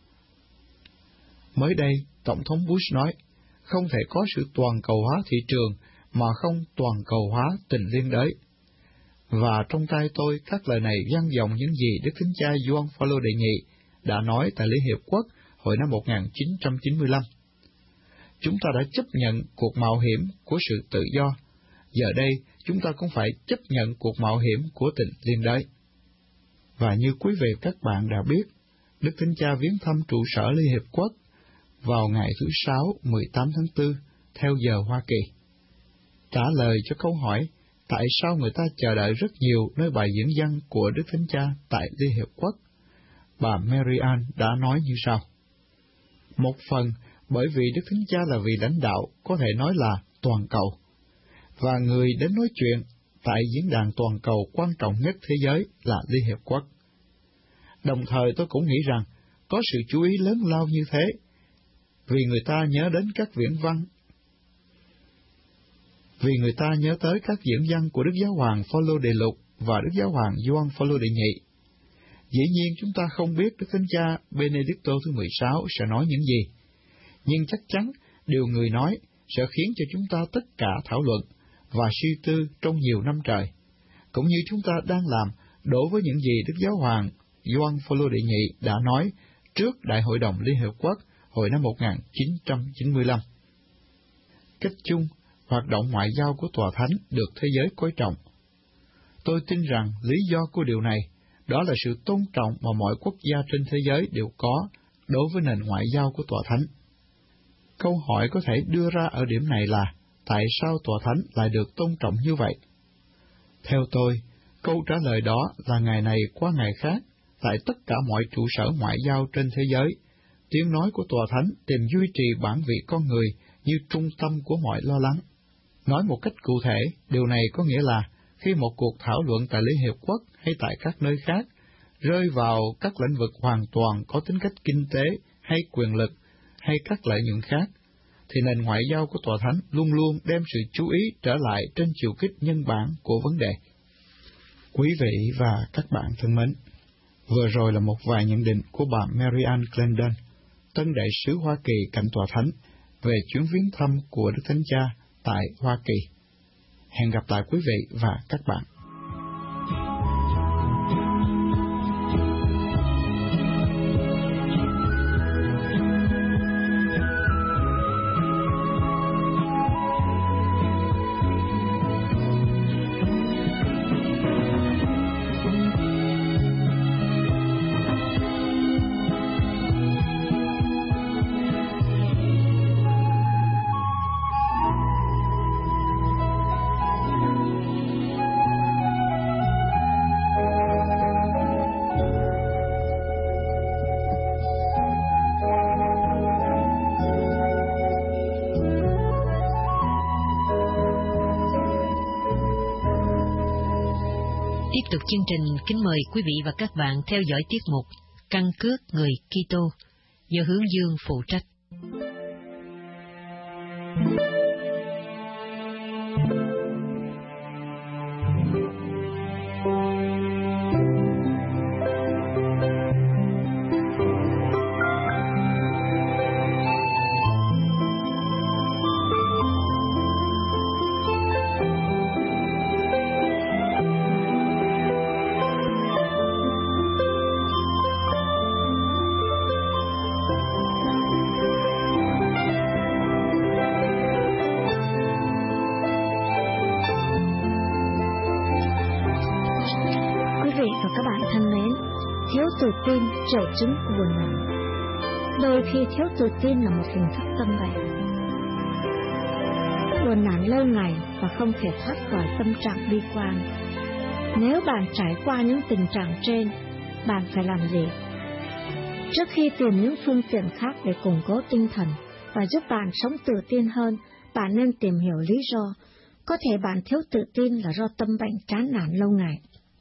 Mới đây, Tổng thống Bush nói, không thể có sự toàn cầu hóa thị trường mà không toàn cầu hóa tình liên đới. Và trong tay tôi, các lời này vang vọng những gì Đức Thánh Cha Gioan Phaolô đệ nhị đã nói tại Liên Hiệp Quốc hồi năm một nghìn chín trăm chín mươi lăm. Chúng ta đã chấp nhận cuộc mạo hiểm của sự tự do. Giờ đây, chúng ta cũng phải chấp nhận cuộc mạo hiểm của tình liên đới. Và như quý vị các bạn đã biết, Đức Thánh Cha viếng thăm trụ sở Liên Hiệp Quốc vào ngày thứ Sáu, mười tám tháng tư, theo giờ Hoa Kỳ. Trả lời cho câu hỏi, tại sao người ta chờ đợi rất nhiều nơi bài diễn văn của Đức Thánh Cha tại Liên Hiệp Quốc, bà Mary Ann đã nói như sau. Một phần bởi vì Đức Thánh Cha là vị lãnh đạo có thể nói là toàn cầu, và người đến nói chuyện tại diễn đàn toàn cầu quan trọng nhất thế giới là Liên Hiệp Quốc. Đồng thời tôi cũng nghĩ rằng có sự chú ý lớn lao như thế, vì người ta nhớ đến các viễn văn vì người ta nhớ tới các diễn văn của Đức Giáo hoàng Phaolô Đệ Lục và Đức Giáo hoàng Gioan Phaolô Đệ Nhị. Dĩ nhiên chúng ta không biết Đức Thánh Cha Benedicto thứ mười sáu sẽ nói những gì, nhưng chắc chắn điều người nói sẽ khiến cho chúng ta tất cả thảo luận và suy tư trong nhiều năm trời, cũng như chúng ta đang làm đối với những gì Đức Giáo hoàng Gioan Phaolô Đệ Nhị đã nói trước Đại hội đồng Liên Hiệp Quốc hồi năm một nghìn chín trăm chín mươi lăm. Cách chung, hoạt động ngoại giao của Tòa Thánh được thế giới coi trọng. Tôi tin rằng lý do của điều này đó là sự tôn trọng mà mọi quốc gia trên thế giới đều có đối với nền ngoại giao của Tòa Thánh. Câu hỏi có thể đưa ra ở điểm này là, tại sao Tòa Thánh lại được tôn trọng như vậy? Theo tôi, câu trả lời đó là ngày này qua ngày khác, tại tất cả mọi trụ sở ngoại giao trên thế giới, tiếng nói của Tòa Thánh tìm duy trì bản vị con người như trung tâm của mọi lo lắng. Nói một cách cụ thể, điều này có nghĩa là, khi một cuộc thảo luận tại Liên Hiệp Quốc hay tại các nơi khác rơi vào các lĩnh vực hoàn toàn có tính cách kinh tế hay quyền lực hay các lợi nhuận khác, thì nền ngoại giao của Tòa Thánh luôn luôn đem sự chú ý trở lại trên chiều kích nhân bản của vấn đề. Quý vị và các bạn thân mến, vừa rồi là một vài nhận định của bà Mary Ann Glendon, tân đại sứ Hoa Kỳ cạnh Tòa Thánh, về chuyến viếng thăm của Đức Thánh Cha tại Hoa Kỳ. Hẹn gặp lại quý vị và các bạn. Tiếp tục chương trình, kính mời quý vị và các bạn theo dõi tiết mục Căn cước người Kitô do Hướng Dương phụ trách. Tự tin triệu chứng của buồn nản. Đôi khi thiếu tự tin là một hình thức tâm bệnh. Buồn nản lâu ngày và không thể thoát khỏi tâm trạng bi quan. Nếu bạn trải qua những tình trạng trên, bạn phải làm gì? Trước khi tìm những phương tiện khác để củng cố tinh thần và giúp bạn sống tự tin hơn, bạn nên tìm hiểu lý do. Có thể bạn thiếu tự tin là do tâm bệnh chán nản lâu ngày.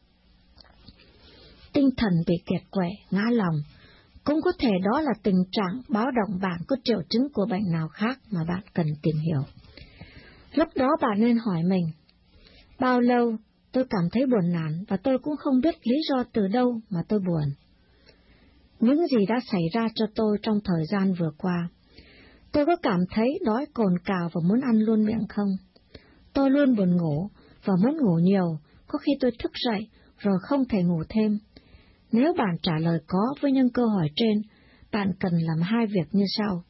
Tinh thần bị kiệt quệ, ngã lòng. Cũng có thể đó là tình trạng báo động bạn có triệu chứng của bệnh nào khác mà bạn cần tìm hiểu. Lúc đó bạn nên hỏi mình, bao lâu tôi cảm thấy buồn nản và tôi cũng không biết lý do từ đâu mà tôi buồn. Những gì đã xảy ra cho tôi trong thời gian vừa qua? Tôi có cảm thấy đói cồn cào và muốn ăn luôn miệng không? Tôi luôn buồn ngủ và muốn ngủ nhiều, có khi tôi thức dậy rồi không thể ngủ thêm. Nếu bạn trả lời có với những câu hỏi trên, bạn cần làm hai việc như sau.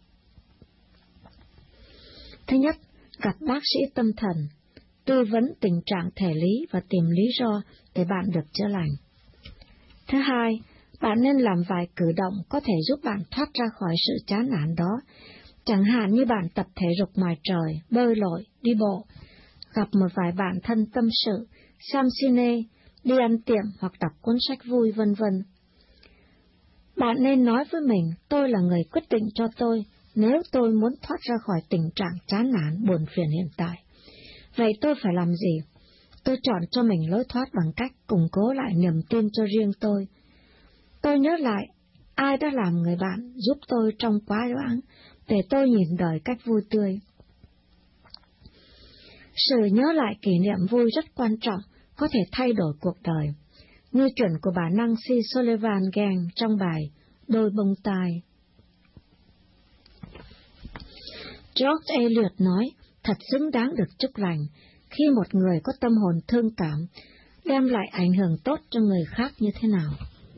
Thứ nhất, gặp bác sĩ tâm thần, tư vấn tình trạng thể lý và tìm lý do để bạn được chữa lành. Thứ hai, bạn nên làm vài cử động có thể giúp bạn thoát ra khỏi sự chán nản đó, chẳng hạn như bạn tập thể dục ngoài trời, bơi lội, đi bộ, gặp một vài bạn thân tâm sự, xem cine, đi ăn tiệm hoặc đọc cuốn sách vui vân vân. Bạn nên nói với mình, tôi là người quyết định cho tôi nếu tôi muốn thoát ra khỏi tình trạng chán nản, buồn phiền hiện tại. Vậy tôi phải làm gì? Tôi chọn cho mình lối thoát bằng cách củng cố lại niềm tin cho riêng tôi. Tôi nhớ lại ai đã làm người bạn giúp tôi trong quá loãng để tôi nhìn đời cách vui tươi. Sự nhớ lại kỷ niệm vui rất quan trọng, có thể thay đổi cuộc đời, như chuẩn của bà Nancy Sullivan Gang trong bài Đôi bông tai. George Eliot nói, thật xứng đáng được chúc lành khi một người có tâm hồn thương cảm đem lại ảnh hưởng tốt cho người khác như thế nào.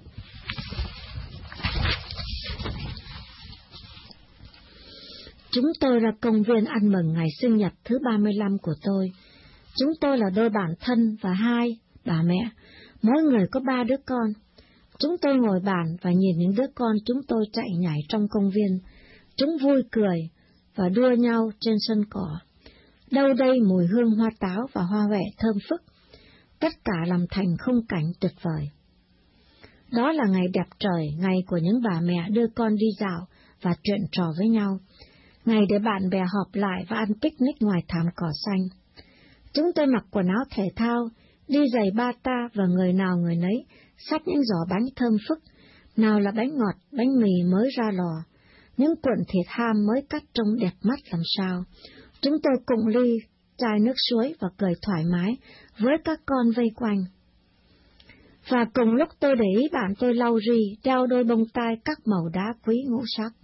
Chúng tôi ra công viên ăn mừng ngày sinh nhật thứ ba mươi lăm của tôi. Chúng tôi là đôi bạn thân và hai bà mẹ, mỗi người có ba đứa con. Chúng tôi ngồi bàn và nhìn những đứa con chúng tôi chạy nhảy trong công viên. Chúng vui cười và đua nhau trên sân cỏ. Đâu đây mùi hương hoa táo và hoa huệ thơm phức, tất cả làm thành khung cảnh tuyệt vời. Đó là ngày đẹp trời, ngày của những bà mẹ đưa con đi dạo và chuyện trò với nhau, ngày để bạn bè họp lại và ăn picnic ngoài thảm cỏ xanh. Chúng tôi mặc quần áo thể thao, đi giày bata và người nào người nấy xách những giỏ bánh thơm phức, nào là bánh ngọt, bánh mì mới ra lò, những cuộn thịt ham mới cắt trông đẹp mắt làm sao. Chúng tôi cùng ly chai nước suối và cười thoải mái với các con vây quanh. Và cùng lúc tôi để ý bạn tôi Laurie đeo đôi bông tai các màu đá quý ngũ sắc.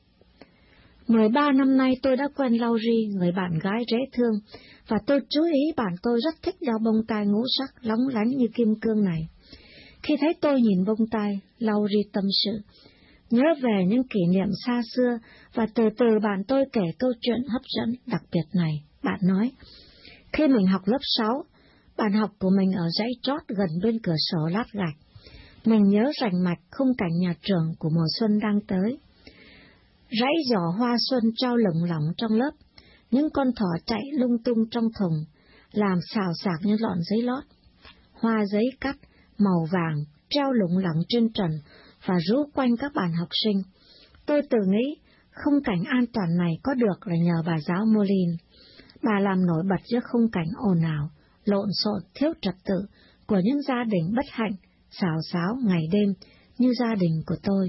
Mười ba năm nay tôi đã quen Laurie, người bạn gái dễ thương, và tôi chú ý bạn tôi rất thích đeo bông tai ngũ sắc lóng lánh như kim cương này. Khi thấy tôi nhìn bông tai, Laurie tâm sự, nhớ về những kỷ niệm xa xưa, và từ từ bạn tôi kể câu chuyện hấp dẫn đặc biệt này. Bạn nói, khi mình học lớp sáu, bàn học của mình ở dãy trót gần bên cửa sổ lát gạch. Mình nhớ rành mạch khung cảnh nhà trường của mùa xuân đang tới. Rẫy giỏ hoa xuân trao lửng lỏng trong lớp, những con thỏ chạy lung tung trong thùng, làm xào xạc như lọn giấy lót. Hoa giấy cắt, màu vàng, treo lủng lẳng trên trần và rú quanh các bàn học sinh. Tôi tự nghĩ, khung cảnh an toàn này có được là nhờ bà giáo Molin. Bà làm nổi bật giữa khung cảnh ồn ào, lộn xộn, thiếu trật tự của những gia đình bất hạnh, xào xáo ngày đêm như gia đình của tôi.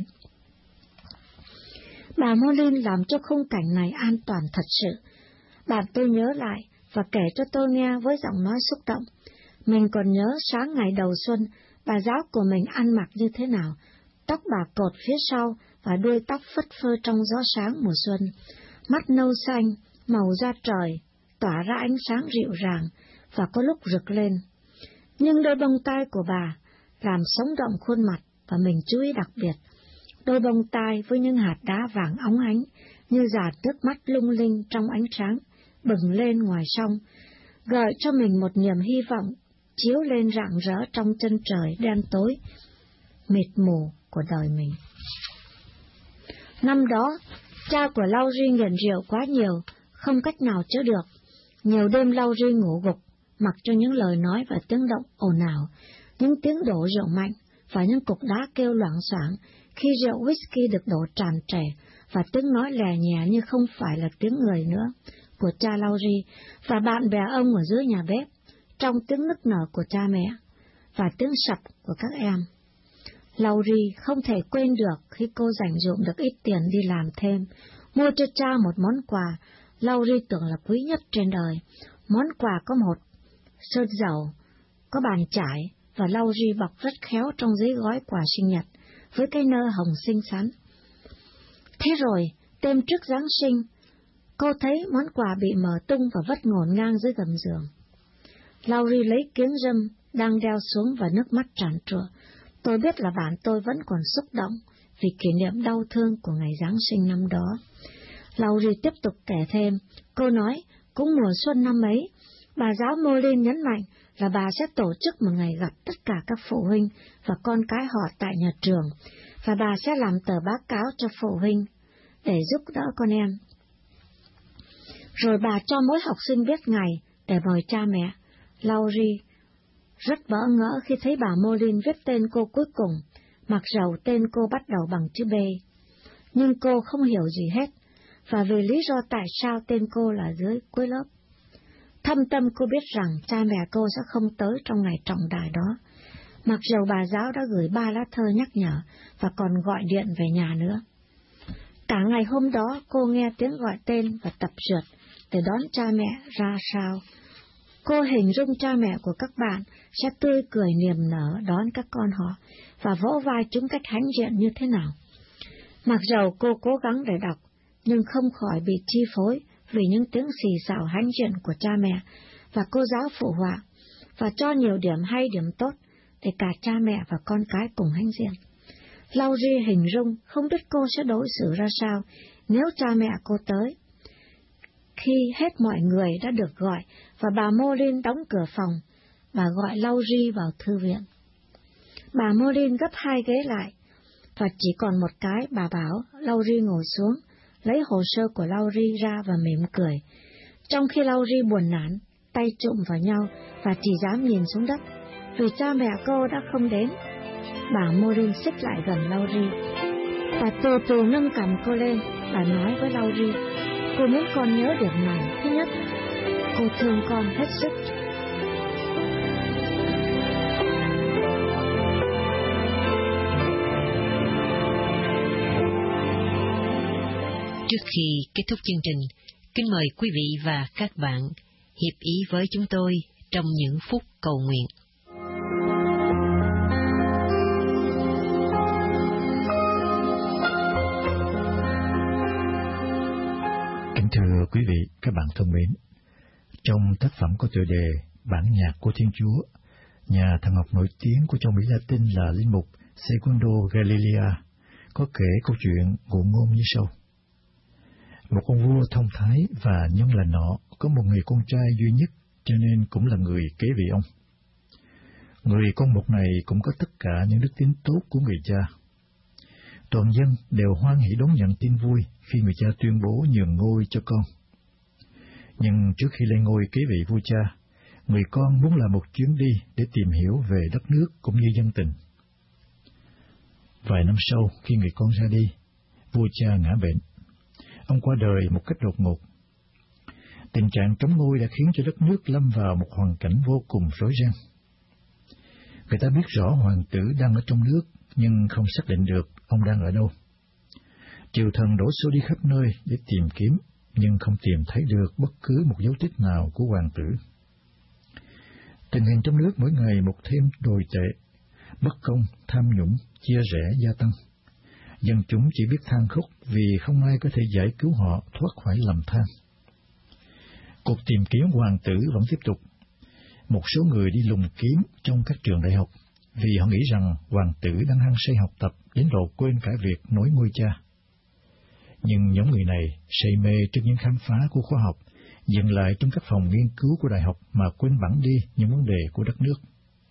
Bà Molin làm cho khung cảnh này an toàn thật sự. Bạn tôi nhớ lại và kể cho tôi nghe với giọng nói xúc động. Mình còn nhớ sáng ngày đầu xuân, bà giáo của mình ăn mặc như thế nào, tóc bà cột phía sau và đuôi tóc phất phơ trong gió sáng mùa xuân, mắt nâu xanh, màu da trời, tỏa ra ánh sáng dịu dàng và có lúc rực lên. Nhưng đôi bông tai của bà làm sống động khuôn mặt và mình chú ý đặc biệt. Đôi bông tai với những hạt đá vàng óng ánh như giọt nước mắt lung linh trong ánh sáng bừng lên ngoài sông, gợi cho mình một niềm hy vọng chiếu lên rạng rỡ trong chân trời đen tối, mịt mù của đời mình. Năm đó, cha của Laurie nghiện rượu quá nhiều, không cách nào chữa được. Nhiều đêm Laurie ngủ gục, mặc cho những lời nói và tiếng động ồn ào, những tiếng đổ rượu mạnh và những cục đá kêu loảng xoảng khi rượu whisky được đổ tràn trề, và tiếng nói lè nhè như không phải là tiếng người nữa của cha Laurie và bạn bè ông ở dưới nhà bếp, trong tiếng nức nở của cha mẹ và tiếng sập của các em. Laurie không thể quên được khi cô dành dụm được ít tiền đi làm thêm, mua cho cha một món quà Laurie tưởng là quý nhất trên đời. Món quà có một sơn dầu, có bàn chải, và Laurie bọc rất khéo trong giấy gói quà sinh nhật với cây nơ hồng xinh xắn. Thế rồi, đêm trước Giáng sinh, cô thấy món quà bị mở tung và vất ngổn ngang dưới gầm giường. Laurie lấy kiếng râm đang đeo xuống và nước mắt tràn trụa. Tôi biết là bạn tôi vẫn còn xúc động vì kỷ niệm đau thương của ngày Giáng sinh năm đó. Laurie tiếp tục kể thêm, cô nói, cũng mùa xuân năm ấy, bà giáo Molin nhấn mạnh là bà sẽ tổ chức một ngày gặp tất cả các phụ huynh và con cái họ tại nhà trường, và bà sẽ làm tờ báo cáo cho phụ huynh để giúp đỡ con em. Rồi bà cho mỗi học sinh biết ngày để mời cha mẹ. Laurie rất bỡ ngỡ khi thấy bà Molin viết tên cô cuối cùng, mặc dầu tên cô bắt đầu bằng chữ B. Nhưng cô không hiểu gì hết, và vì lý do tại sao tên cô là dưới cuối lớp. Thâm tâm cô biết rằng cha mẹ cô sẽ không tới trong ngày trọng đại đó, mặc dầu bà giáo đã gửi ba lá thơ nhắc nhở và còn gọi điện về nhà nữa. Cả ngày hôm đó cô nghe tiếng gọi tên và tập dượt để đón cha mẹ ra sao. Cô hình dung cha mẹ của các bạn sẽ tươi cười niềm nở đón các con họ và vỗ vai chúng cách hãnh diện như thế nào. Mặc dầu cô cố gắng để đọc, nhưng không khỏi bị chi phối vì những tiếng xì xào hãnh diện của cha mẹ và cô giáo phụ họa, và cho nhiều điểm hay điểm tốt để cả cha mẹ và con cái cùng hãnh diện. Laurie hình dung không biết cô sẽ đối xử ra sao nếu cha mẹ cô tới. Khi hết mọi người đã được gọi và bà Morin đóng cửa phòng, bà gọi Laurie vào thư viện. Bà Morin gấp hai ghế lại, và chỉ còn một cái bà bảo Laurie ngồi xuống, lấy hồ sơ của Laurie ra và mỉm cười, trong khi Laurie buồn nản, tay chụm vào nhau và chỉ dám nhìn xuống đất, vì cha mẹ cô đã không đến. Bà Morin xích lại gần Laurie, và từ từ nâng cằm cô lên, bà nói với Laurie, cô muốn con nhớ điểm này. Thứ nhất, cô thương con hết sức. Trước khi kết thúc chương trình, kính mời quý vị và các bạn hiệp ý với chúng tôi trong những phút cầu nguyện. Kính thưa quý vị, các bạn thân mến, trong tác phẩm có tựa đề Bản nhạc của Thiên Chúa, nhà thần học nổi tiếng của châu Mỹ Latin là linh mục Segundo Galilea có kể câu chuyện ngụ ngôn như sau. Một ông vua thông thái và nhân lành nọ có một người con trai duy nhất, cho nên cũng là người kế vị ông. Người con một này cũng có tất cả những đức tính tốt của người cha. Toàn dân đều hoan hỉ đón nhận tin vui khi người cha tuyên bố nhường ngôi cho con. Nhưng trước khi lên ngôi kế vị vua cha, người con muốn làm một chuyến đi để tìm hiểu về đất nước cũng như dân tình. Vài năm sau, khi người con ra đi, vua cha ngã bệnh. Ông qua đời một cách đột ngột. Tình trạng trống ngôi đã khiến cho đất nước lâm vào một hoàn cảnh vô cùng rối ren. Người ta biết rõ hoàng tử đang ở trong nước, nhưng không xác định được ông đang ở đâu. Triều thần đổ xô đi khắp nơi để tìm kiếm, nhưng không tìm thấy được bất cứ một dấu tích nào của hoàng tử. Tình hình trong nước mỗi ngày một thêm tồi tệ, bất công, tham nhũng, chia rẽ gia tăng. Dân chúng chỉ biết than khóc vì không ai có thể giải cứu họ thoát khỏi lầm than. Cuộc tìm kiếm hoàng tử vẫn tiếp tục. Một số người đi lùng kiếm trong các trường đại học vì họ nghĩ rằng hoàng tử đang hăng say học tập đến độ quên cả việc nối ngôi cha. Nhưng nhóm người này say mê trước những khám phá của khoa học, dừng lại trong các phòng nghiên cứu của đại học mà quên bẵng đi những vấn đề của đất nước.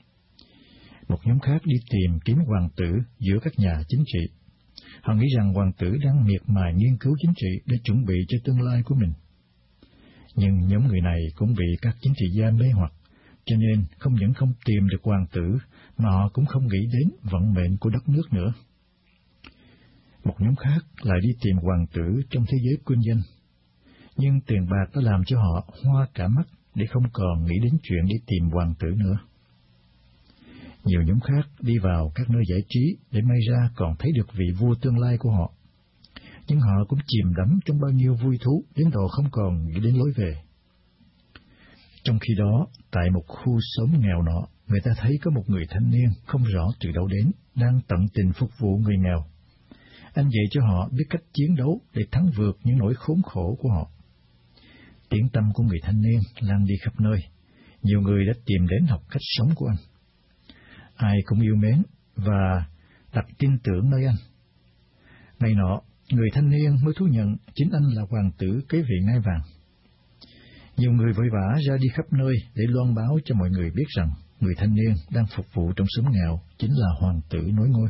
Một nhóm khác đi tìm kiếm hoàng tử giữa các nhà chính trị. Họ nghĩ rằng hoàng tử đang miệt mài nghiên cứu chính trị để chuẩn bị cho tương lai của mình. Nhưng nhóm người này cũng bị các chính trị gia mê hoặc, cho nên không những không tìm được hoàng tử, mà họ cũng không nghĩ đến vận mệnh của đất nước nữa. Một nhóm khác lại đi tìm hoàng tử trong thế giới quân dân. Nhưng tiền bạc đã làm cho họ hoa cả mắt để không còn nghĩ đến chuyện đi tìm hoàng tử nữa. Nhiều nhóm khác đi vào các nơi giải trí để may ra còn thấy được vị vua tương lai của họ. Nhưng họ cũng chìm đắm trong bao nhiêu vui thú đến độ không còn nghĩ đến lối về. Trong khi đó, tại một khu xóm nghèo nọ, người ta thấy có một người thanh niên không rõ từ đâu đến, đang tận tình phục vụ người nghèo. Anh dạy cho họ biết cách chiến đấu để thắng vượt những nỗi khốn khổ của họ. Tiếng tăm của người thanh niên lan đi khắp nơi. Nhiều người đã tìm đến học cách sống của anh. Ai cũng yêu mến và đặt tin tưởng nơi anh. Ngày nọ, người thanh niên mới thú nhận chính anh là hoàng tử kế vị ngai vàng. Nhiều người vội vã ra đi khắp nơi để loan báo cho mọi người biết rằng người thanh niên đang phục vụ trong xóm nghèo chính là hoàng tử nối ngôi.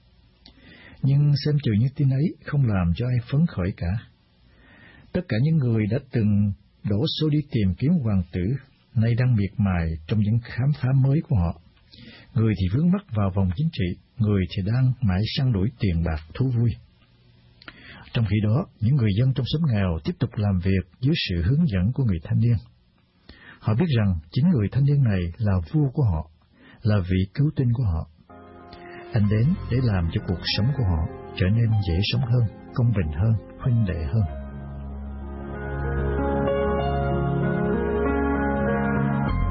Nhưng xem chừng những tin ấy không làm cho ai phấn khởi cả. Tất cả những người đã từng đổ số đi tìm kiếm hoàng tử, nay đang miệt mài trong những khám phá mới của họ. Người thì vướng mắc vào vòng chính trị, người thì đang mãi săn đuổi tiền bạc thú vui. Trong khi đó, những người dân trong xóm nghèo tiếp tục làm việc dưới sự hướng dẫn của người thanh niên. Họ biết rằng chính người thanh niên này là vua của họ, là vị cứu tinh của họ. Anh đến để làm cho cuộc sống của họ trở nên dễ sống hơn, công bình hơn, huynh đệ hơn.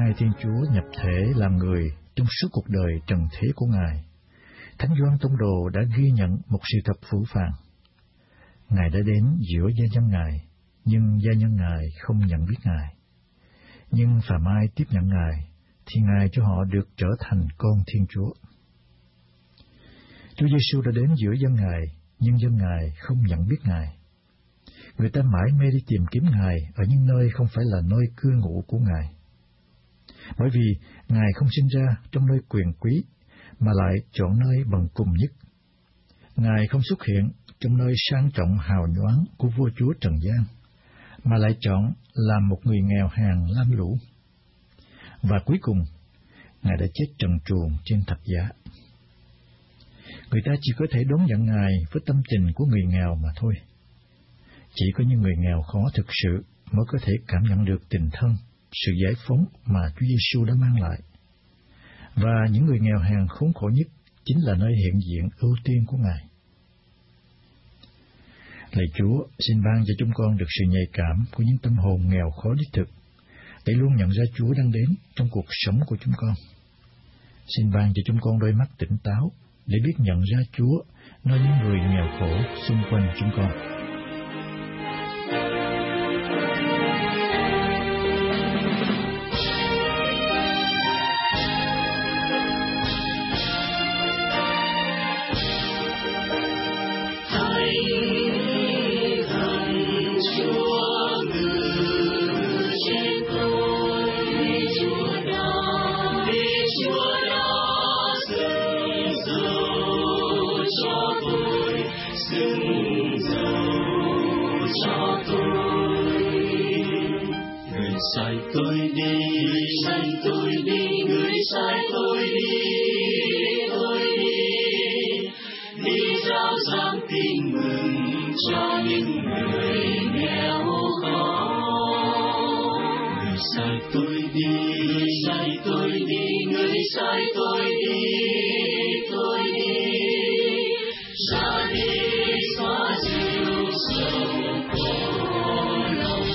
hai Thiên Chúa nhập thể làm người trong suốt cuộc đời trần thế của Ngài, Thánh Gioan Tông Đồ đã ghi nhận một sự thật phũ phàng. Ngài đã đến giữa gia nhân Ngài, nhưng gia nhân Ngài không nhận biết Ngài. Nhưng phàm ai tiếp nhận Ngài, thì Ngài cho họ được trở thành con Thiên Chúa. Chúa Giêsu đã đến giữa dân Ngài, nhưng dân Ngài không nhận biết Ngài. Người ta mãi mê đi tìm kiếm Ngài ở những nơi không phải là nơi cư ngụ của Ngài. Bởi vì Ngài không sinh ra trong nơi quyền quý, mà lại chọn nơi bần cùng nhất. Ngài không xuất hiện trong nơi sang trọng hào nhoáng của vua chúa trần gian, mà lại chọn làm một người nghèo hèn lam lũ. Và cuối cùng, Ngài đã chết trần truồng trên thập giá. Người ta chỉ có thể đón nhận Ngài với tâm tình của người nghèo mà thôi. Chỉ có những người nghèo khó thực sự mới có thể cảm nhận được tình thân, sự giải phóng mà Chúa Giêsu đã mang lại. Và những người nghèo hèn khốn khổ nhất chính là nơi hiện diện ưu tiên của Ngài. Lạy Chúa, xin ban cho chúng con được sự nhạy cảm của những tâm hồn nghèo khó đích thực, để luôn nhận ra Chúa đang đến trong cuộc sống của chúng con. Xin ban cho chúng con đôi mắt tỉnh táo, để biết nhận ra Chúa nơi những người nghèo khổ xung quanh chúng con. Sai tôi đi, sai tôi đi, người sai tôi đi, tôi đi, đi rao giảng tin mừng cho những người nghèo khó. Người sai tôi đi, người sai tôi đi, người sai tôi đi, tôi đi, ra đi xóa dịu sầu khổ lòng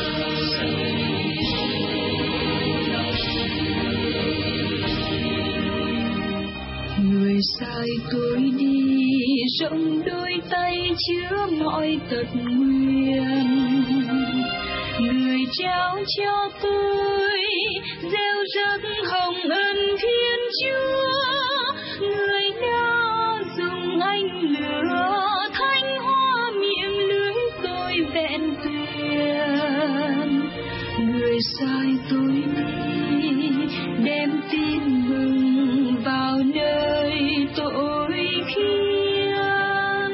người sai tôi đi, rộng đôi tay chứa mọi tật nguyền. Người trao cho tôi gieo rắc hồng ân Thiên Chúa. Người đã dùng ánh lửa thanh hoa miệng lưỡi tôi vẹn tuyền. Người sai tôi đi, đem tin mừng vào nơi tội khiêm.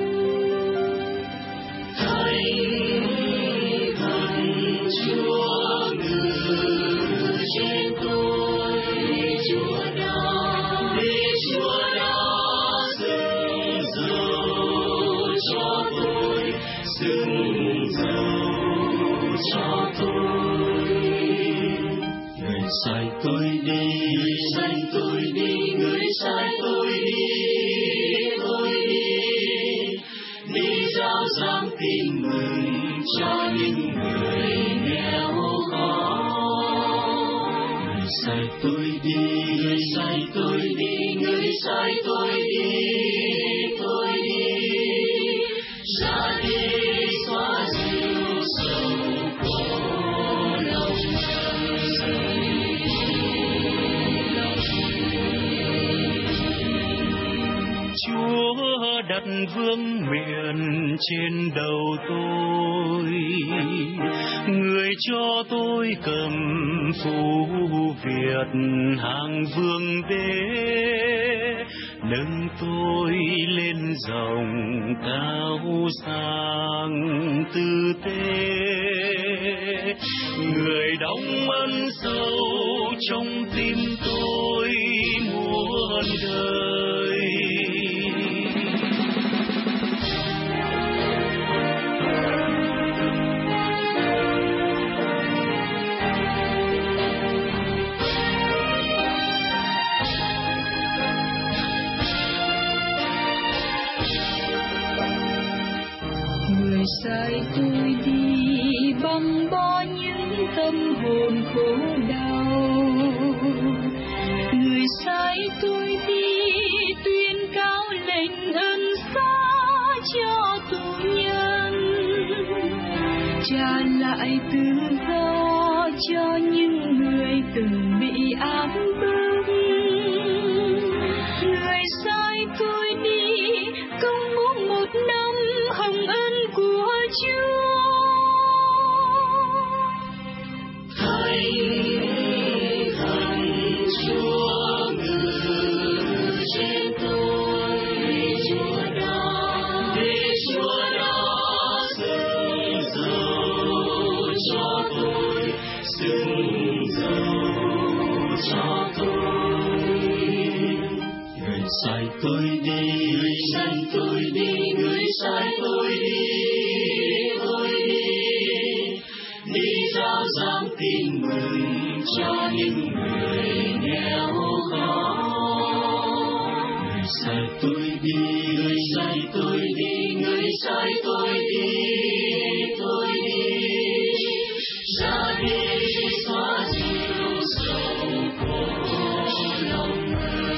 Thánh thần Chúa ngự trên tôi, Chúa đã, vì Chúa đã xưng dầu cho tôi, xưng dầu cho tôi. Người sai tôi đi, người sai tôi đi, người sai tôi đi, tôi đi, đi rao giảng tin mừng cho những người nghèo khó. Người sai tôi đi, người sai tôi đi, người sai tôi đi, tôi đi, ra đi xóa dịu sầu khổ lòng Chúa đặt vương miện trên đầu tôi, người cho tôi cầm phù Việt hàng vương đế, nâng tôi lên dòng cao sang tư tế. Người đóng ân sâu trong tim tôi muôn đời. Người sai tôi đi băng bo những tâm hồn khổ đau. Người sai tôi đi tuyên cáo lệnh ân xá cho tù nhân, trả lại tự do cho những người từng bị áp bức. Người sai tôi đi công bố một năm hồng ân của Chúa. Hãy hằng Chúa ngự trên tôi, vì Chúa đã, vì Chúa đã xưng dầu cho tôi, xưng dầu cho tôi. Người sai tôi đi, người sai tôi đi, người sai tôi đi, tôi đi, đi rao giảng tin mừng cho những người nghèo khó. Người sai tôi đi, người sai tôi đi, người sai tôi đi, tôi đi, ra đi xóa dịu sầu khổ lòng người.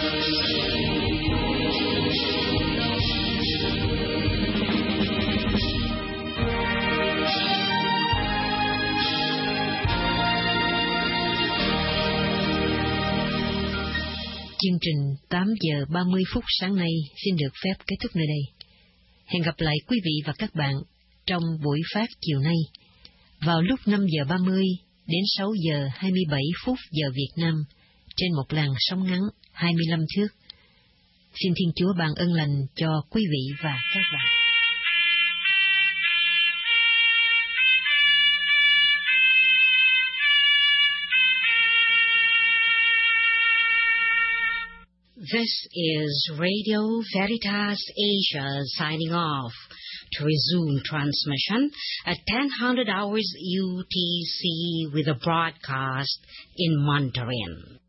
Chương trình tám giờ ba mươi phút sáng nay xin được phép kết thúc nơi đây. Hẹn gặp lại quý vị và các bạn trong buổi phát chiều nay vào lúc năm giờ ba mươi đến sáu giờ hai mươi bảy phút giờ Việt Nam trên một làn sóng ngắn hai mươi lăm thước. Xin Thiên Chúa ban ơn lành cho quý vị và các bạn. This is Radio Veritas Asia signing off. To resume transmission at ten hundred hours U T C with a broadcast in Mandarin.